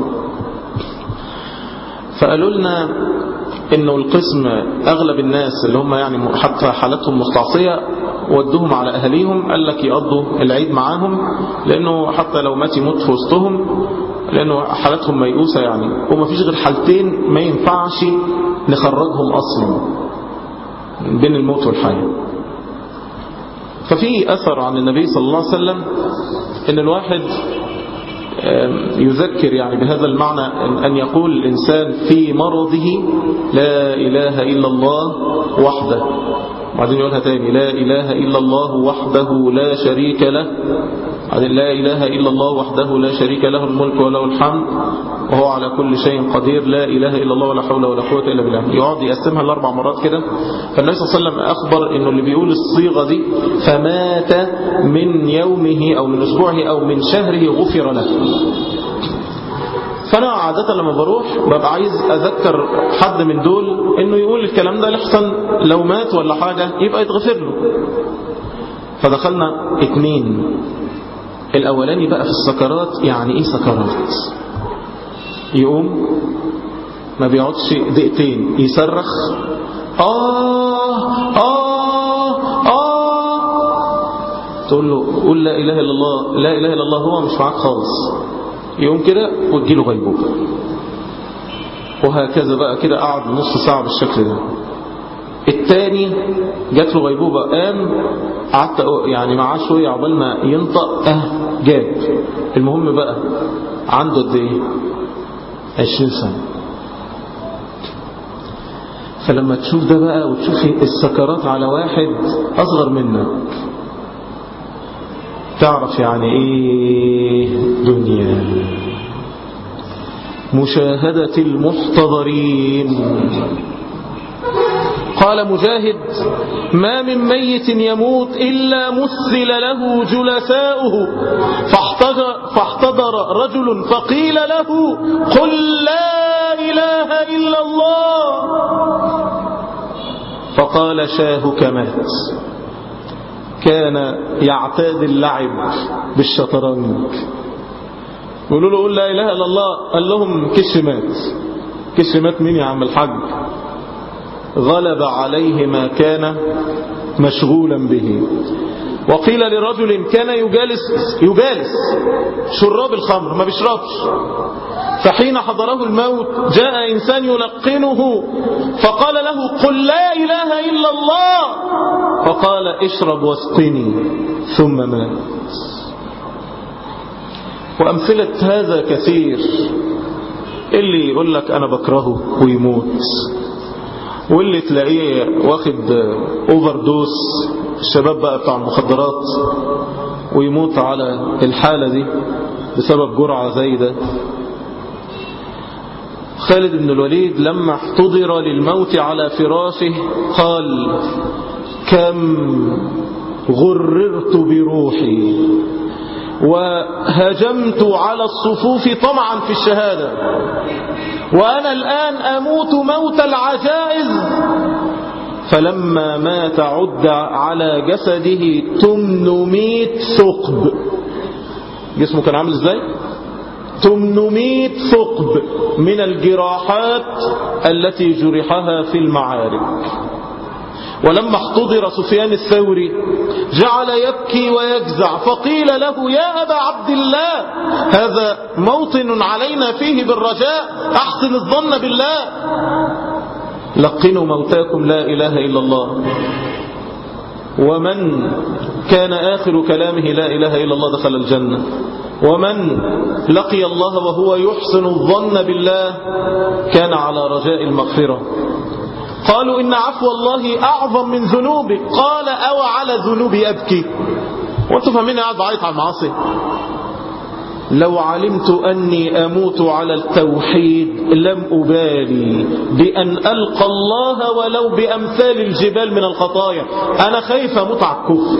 فقالوا لنا انه القسم اغلب الناس اللي هم يعني حتى حالتهم مستعصية ودوهم على اهاليهم، قال لك يقضوا العيد معاهم، لانه حتى لو مات يموت في وسطهم، لانه حالتهم ميؤوسة يعني، وما فيش غير حالتين ما ينفعش نخرجهم اصلا بين الموت والحياة. ففي اثر عن النبي صلى الله عليه وسلم ان الواحد يذكر يعني بهذا المعنى، أن يقول الإنسان في مرضه لا إله إلا الله وحده، وبعدين يقولها تاني لا إله إلا الله وحده لا شريك له، بعدين لا إله إلا الله وحده لا شريك له الملك وله الحمد وهو على كل شيء قدير، لا إله إلا الله ولا حول ولا قوة إلا بالله. يقعد يقسمها ل4 مرات كده. فالنبي صلى الله عليه وسلم أخبر إنه اللي بيقول الصيغة دي فمات من يومه أو من أسبوعه أو من شهره غفر له. فأنا عادة لما بروح ببقى عايز أذكر حد من دول إنه يقول الكلام ده لحسن لو مات ولا حاجة يبقى يتغفر له. فدخلنا 2. الأولاني بقى في السكرات. يعني إيه سكرات؟ يقوم ما بيقعدش دقيقتين يصرخ تقول له قول لا إله إلا الله، لا إله إلا الله، هو مش معاك خالص. يقوم كده وتجيله غيبوبة. وهكذا بقى كده قعد نص ساعة بالشكل ده. التاني جات له غيبوبة، قام قعدت يعني معاه شوية عقبال ما ينطق جاب. المهم بقى عنده قد ايه؟ 20 سنة. فلما تشوف ده بقى وتشوف السكرات على واحد أصغر منك تعرف يعني ايه دنيا. مشاهدة المحتضرين. قال مجاهد ما من ميت يموت إلا مثل له جلساؤه، فاحتضر رجل فقيل له قل لا إله إلا الله، فقال شاهك مات. كان يعتاد اللعب بالشطرنج. يقولوا له قل لا إله إلا الله، قال لهم كش مات. كش مات مين يا عم الحاج؟ غلب عليه ما كان مشغولا به. وقيل لرجل كان يجالس شراب الخمر ما بيشربش، فحين حضره الموت جاء إنسان يلقنه فقال له قل لا إله إلا الله، فقال اشرب واسقني، ثم مات. وأمثلة هذا كثير. اللي يقول لك أنا بكرهه ويموت، واللي تلاقيه واخد اوفر دوس، الشباب بقى بتاع المخدرات، ويموت على الحالة دي بسبب جرعة زايدة. خالد بن الوليد لما احتضر للموت على فراشه قال كم غررت بروحي وهجمت على الصفوف طمعا في الشهادة، وأنا الآن أموت موت العجائز. فلما مات عد على جسده 800 ثقب. جسمه كان عامل ازاي؟ 800 ثقب من الجراحات التي جرحها في المعارك. ولما احتضر سفيان الثوري جعل يبكي ويجزع، فقيل له يا أبا عبد الله هذا موطن علينا فيه بالرجاء، أحسن الظن بالله. لقنوا موتاكم لا إله إلا الله. ومن كان آخر كلامه لا إله إلا الله دخل الجنة، ومن لقي الله وهو يحسن الظن بالله كان على رجاء المغفرة. قالوا إن عفو الله أعظم من ذنوبك، قال أو على ذنوبي أبكي. وانتم فاهمين قاعد بعيط على المعاصي. لو علمت أني أموت على التوحيد لم أبالي بأن ألقى الله ولو بأمثال الجبال من الخطايا. أنا خايف أموت على الكفر.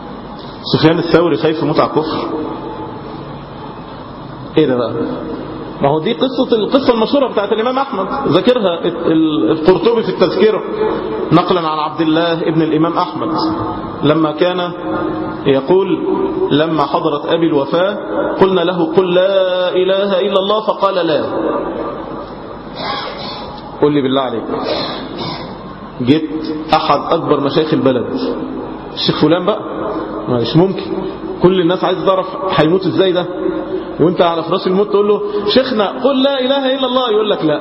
سفيان الثوري خايف أموت على الكفر. إيه ده بقى؟ ما هو دي القصة المشهورة بتاعت الإمام أحمد، ذكرها القرطبي في التذكرة نقلا عن عبد الله ابن الإمام أحمد لما كان يقول لما حضرت أبي الوفاة قلنا له قل لا إله إلا الله فقال لا. قل لي بالله عليك، جيت أحد أكبر مشايخ البلد الشيخ فلان بقى، مش ممكن كل الناس عايزة تعرف هيموت ازاي ده، وانت على فراش الموت تقول له شيخنا قل لا إله إلا الله، يقول لك لا.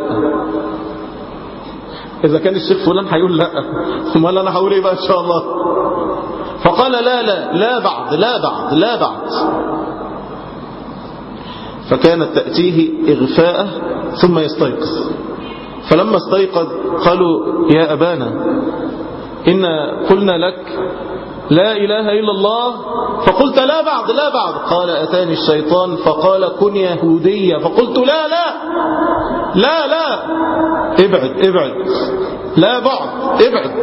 إذا كان الشيخ فلان هيقول لا، ثم قال أنا هقول إيه بقى إن شاء الله. فقال لا لا لا بعد لا بعد لا بعد. فكانت تأتيه إغفاءه ثم يستيقظ. فلما استيقظ قالوا يا أبانا إنا قلنا لك لا إله إلا الله فقلت لا بعد لا بعد. قال أتاني الشيطان فقال كن يهودية، فقلت لا لا لا لا ابعد ابعد لا بعد ابعد.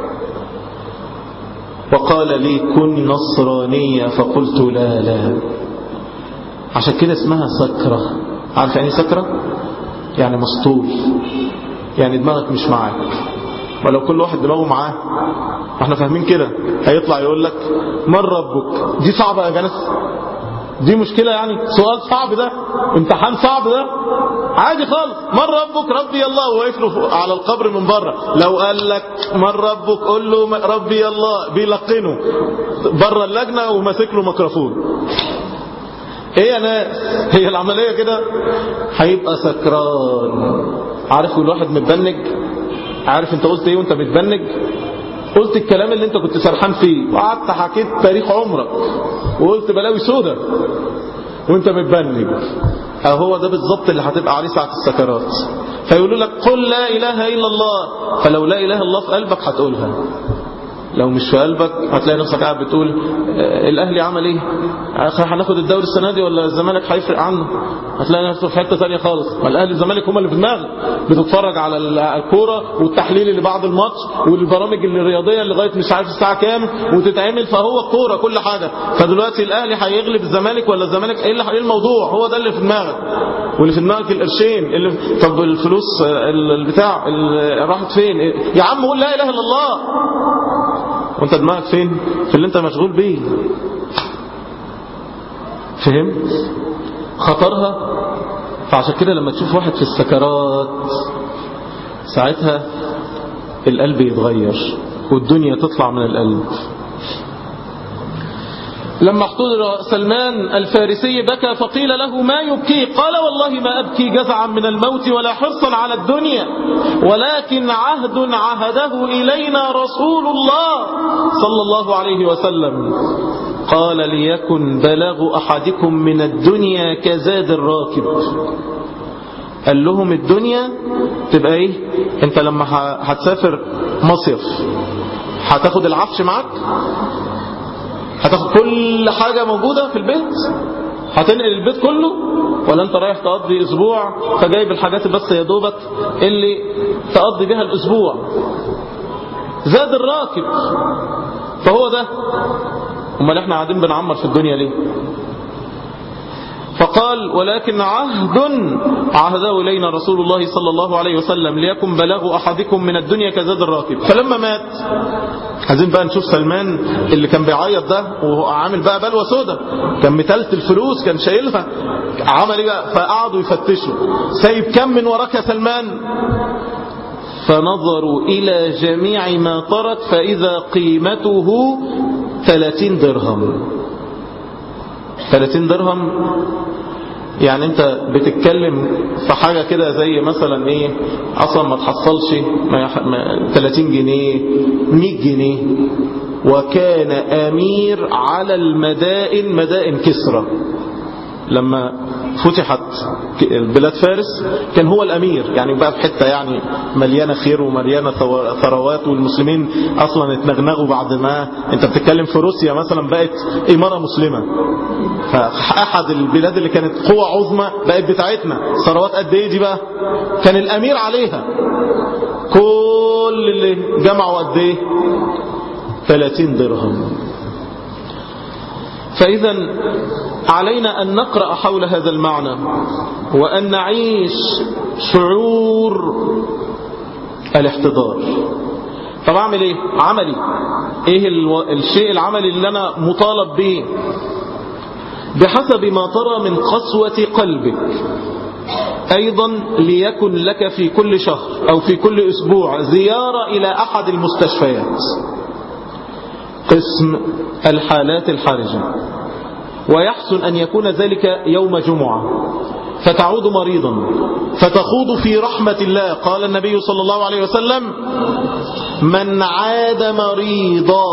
وقال لي كن نصرانية فقلت لا لا. عشان كده اسمها سكرة. عارف يعني سكرة؟ يعني مسطول، يعني دماغك مش معاك. ولو كل واحد دماغه معاه احنا فاهمين كده هيطلع يقول لك من ربك. دي صعبة يا جنس، دي مشكلة يعني، سؤال صعب ده، امتحان صعب ده، عادي خالص. من ربك؟ ربي الله، وواقف له على القبر من بره. لو قال لك من ربك قول له ربي الله، بيلقنه بره اللجنة وماسك له ميكروفون. ايه يا ناس، هي العملية كده؟ هيبقى سكران. عارف الواحد متبنج؟ عارف انت قلت ايه وانت متبنج؟ قلت الكلام اللي انت كنت سرحان فيه، وقعدت حكيت تاريخ عمرك، وقلت بلاوي سودة وانت متبنج. اهو ده بالظبط اللي هتبقى عليه ساعة السكرات. فيقولوا لك قل لا اله الا الله، فلو لا اله الا الله في قلبك هتقولها، لو مش في قلبك هتلاقي نفسك قاعد بتقول الاهلي عمل ايه، هناخد الدوري السنه دي ولا الزمالك هيفرق عنه، هتلاقي نفسك في حته ثانيه خالص. ما الاهلي والزمالك هم اللي في دماغك، بتتفرج على الكوره والتحليل اللي بعد الماتش والبرامج الرياضيه اللي لغايه مش عارف الساعه كام وتتعمل، فهو الكوره كل حاجه. فدلوقتي الاهلي هيغلب الزمالك ولا الزمالك، ايه الموضوع؟ هو ده اللي في دماغك، واللي في دماغك القرشين اللي طب الفلوس البتاع اللي راحت فين؟ يا عم قول لا اله الا الله، وانت دماغك فين؟ في اللي انت مشغول بيه. فهمت خطرها؟ فعشان كده لما تشوف واحد في السكرات ساعتها القلب يتغير والدنيا تطلع من القلب. لما احتضر سلمان الفارسي بكى فقيل له ما يبكي؟ قال والله ما أبكي جزعا من الموت ولا حرصا على الدنيا، ولكن عهد عهده إلينا رسول الله صلى الله عليه وسلم. قال ليكن بلاغ أحدكم من الدنيا كزاد الراكب. قال لهم الدنيا تبقى ايه؟ انت لما هتسافر مصيف هتاخد العفش معك، هتاخد كل حاجة موجودة في البيت، هتنقل البيت كله، ولا انت رايح تقضي اسبوع فجايب الحاجات بس يا دوبك اللي تقضي بها الاسبوع؟ زاد الراكب. فهو ده. امال احنا قاعدين بنعمر في الدنيا ليه؟ فقال ولكن عهده إلينا رسول الله صلى الله عليه وسلم ليكن بلاغ أحدكم من الدنيا كزاد الراكب. فلما مات، عايزين بقى نشوف سلمان اللي كان بيعيط ده وهو عامل بقى بلوى سودة، كان متلت الفلوس كان شايلها، عمل ايه بقى؟ فقعدوا يفتشوا سايب كم من وراك يا سلمان؟ فنظروا إلى جميع ما ترك فإذا قيمته 30 درهم. 30 درهم يعني انت بتتكلم في حاجة كده زي مثلا ايه، اصلا ما تحصلش 30 جنيه 100 جنيه. وكان امير على المدائن، مدائن كسرى لما فتحت بلاد فارس كان هو الامير، يعني بقى في حته يعني مليانه خير ومليانه ثروات، والمسلمين اصلا اتنغنغوا بعد ما انت بتتكلم في روسيا مثلا بقت اماره مسلمه، فاحد البلاد اللي كانت قوه عظمى بقت بتاعتنا. ثروات قد ايه دي بقى؟ كان الامير عليها. كل اللي جمعوا قد ايه؟ 30 درهم. فإذا علينا أن نقرأ حول هذا المعنى وأن نعيش شعور الاحتضار. طب أعمل إيه؟ عملي إيه الشيء العملي اللي أنا مطالب به؟ بحسب ما ترى من قسوة قلبك. أيضا ليكن لك في كل شهر أو في كل أسبوع زيارة إلى أحد المستشفيات، قسم الحالات الحرجة، ويحسن أن يكون ذلك يوم جمعة، فتعود مريضا فتخوض في رحمة الله. قال النبي صلى الله عليه وسلم: من عاد مريضا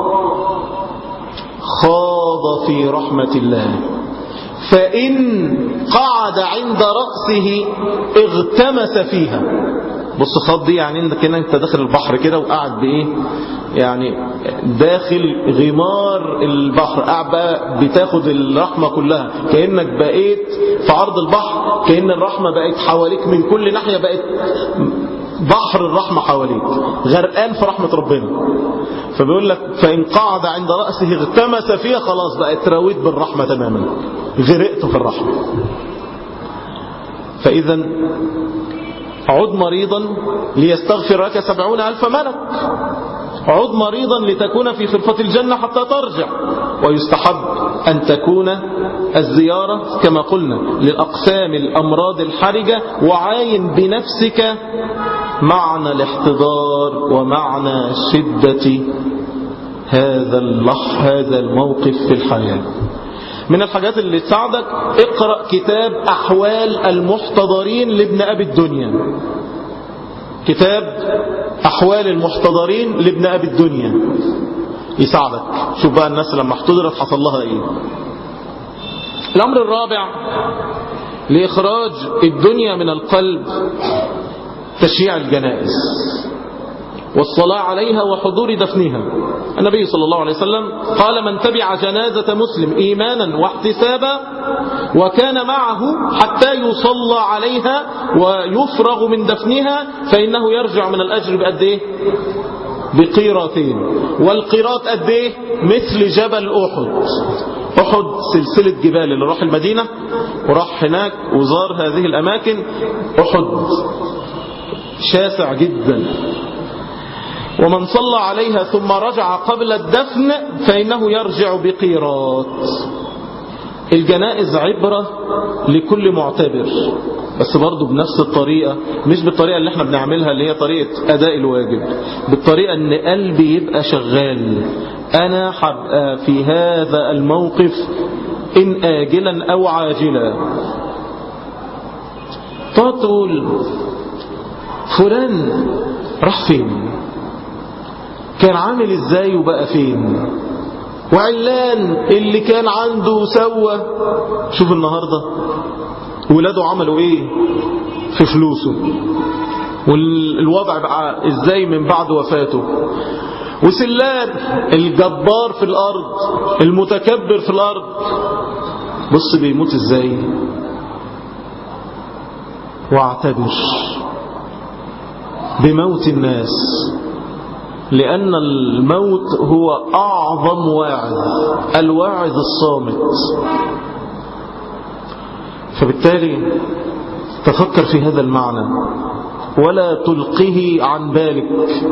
خاض في رحمة الله، فإن قعد عند رأسه اغتمس فيها. بص، خاض دي يعني انت داخل البحر كده وقاعد بايه، يعني داخل غمار البحر، قاعد بقى بتاخد الرحمة كلها، كأنك بقيت في عرض البحر، كأن الرحمة بقت حواليك من كل ناحية، بقت بحر الرحمة حواليك، غرقان في رحمة ربنا. فبيقول لك فإن قعد عند رأسه اغتمس فيها، خلاص بقت راويت بالرحمة تماما، غرقت في الرحمة. فإذا عد مريضا ليستغفر لك 70,000 ملك، عد مريضا لتكون في خلفة الجنة حتى ترجع. ويستحب أن تكون الزيارة كما قلنا للأقسام الأمراض الحرجة، وعاين بنفسك معنى الاحتضار ومعنى شدة هذا الموقف في الحياة. من الحاجات اللي تساعدك، اقرأ كتاب أحوال المحتضرين لابن أبي الدنيا. كتاب أحوال المحتضرين لابن أبي الدنيا يساعدك. شوف بقى الناس لما احتضرت حصل لها ايه. الأمر الرابع لإخراج الدنيا من القلب تشييع الجنائز والصلاة عليها وحضور دفنها. النبي صلى الله عليه وسلم قال: من تبع جنازة مسلم إيمانا واحتسابا وكان معه حتى يصلى عليها ويفرغ من دفنها فإنه يرجع من الأجر بقد إيه؟ بقيراتين. والقيرات قد إيه؟ مثل جبل أحد. أحد سلسلة جبال، اللي راح المدينة وراح هناك وزار هذه الأماكن، أحد شاسع جدا. ومن صلى عليها ثم رجع قبل الدفن فإنه يرجع بقيرات. الجنائز عبرة لكل معتبر، بس برضو بنفس الطريقة، مش بالطريقة اللي احنا بنعملها اللي هي طريقة أداء الواجب، بالطريقة ان قلبي يبقى شغال. أنا حبقى في هذا الموقف إن آجلا أو عاجلا. تقول فلان راح فين، كان عامل ازاي وبقى فين، وعلان اللي كان عنده سوى، شوف النهاردة ولاده عملوا ايه في فلوسه، والوضع بقى ازاي من بعد وفاته، وسلان الجبار في الارض المتكبر في الارض بص بيموت ازاي. واعتبر بموت الناس، لأن الموت هو أعظم واعظ، الواعظ الصامت. فبالتالي تفكر في هذا المعنى ولا تلقه عن بالك.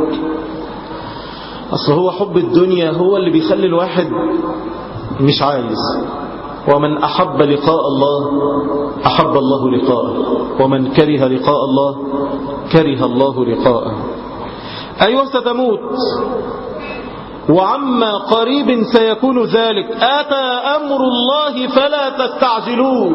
أصل هو حب الدنيا هو اللي بيخلي الواحد مش عايز. ومن أحب لقاء الله أحب الله لقاءه، ومن كره لقاء الله كره الله لقاءه. أيوة ستموت، وعما قريب سيكون ذلك. آتى أمر الله فلا تستعجلوه.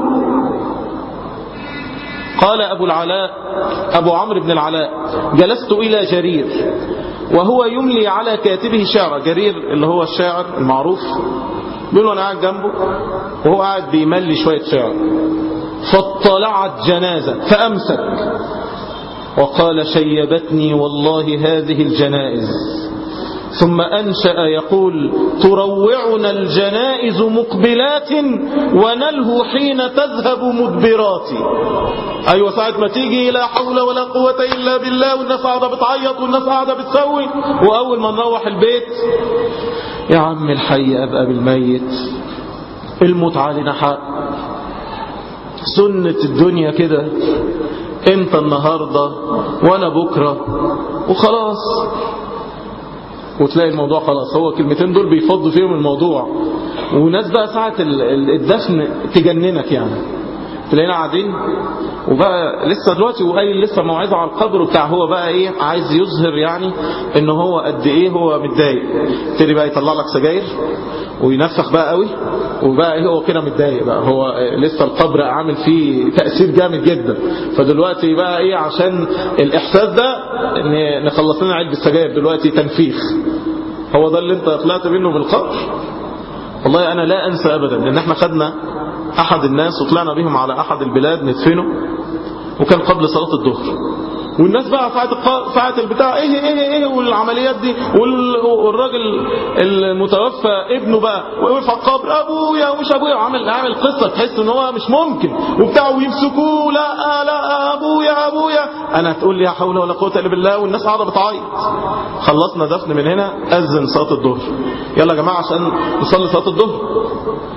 قال أبو عمرو بن العلاء: جلست إلى جرير وهو يملي على كاتبه شعر. جرير اللي هو الشاعر المعروف، بيقول أنا قاعد جنبه وهو قاعد بيملي شوية شعر، فاطلعت جنازة فأمسك وقال: شيبتني والله هذه الجنائز. ثم أنشأ يقول: تروعنا الجنائز مقبلات ونلهو حين تذهب مدبرات. أيوة، ساعة ما تيجي لا حول ولا قوة إلا بالله، والناس قاعدة بتعيط والناس قاعدة بتسوي، وأول ما نروح البيت: يا عم الحي أبقى بالميت، الموت علينا حق، سنة الدنيا كده، انت النهاردة وانا بكرة وخلاص. وتلاقي الموضوع خلاص، هو كلمتين دول بيفضوا فيهم الموضوع. وناس بقى ساعة الدفن تجننك يعني، تلاقينا قاعدين وبقى لسه دلوقتي وقايل لسه موعظة على القبر وبتاع، هو بقى ايه عايز يظهر يعني ان هو قد ايه هو متضايق، يبتدي بقى يطلع لك سجاير وينفخ بقى قوي، وبقى ايه هو كده متضايق بقى، هو لسه القبر عامل فيه تأثير جامد جدا، فدلوقتي بقى ايه عشان الاحساس ده ان نخلص لنا علبة السجاير دلوقتي تنفيخ. هو ده اللي انت طلعت منه من القبر. والله انا لا انسى ابدا ان احنا خدنا احد الناس وطلعنا بهم على احد البلاد ندفنه، وكان قبل صلاة الظهر، والناس بقى ساعة البتاع ايه والعمليات دي، والراجل المتوفى ابنه بقى وقف على القبر ابويا ومش ابويا، عامل قصة تحس ان هو مش ممكن وبتاع، ويمسكوه لا ابويا. انا هتقول لي لا حول ولا قوة الا بالله، والناس قاعدة بتعيط. خلصنا دفن من هنا، اذن صلاة الظهر، يلا يا جماعة عشان نصلي صلاة الظهر.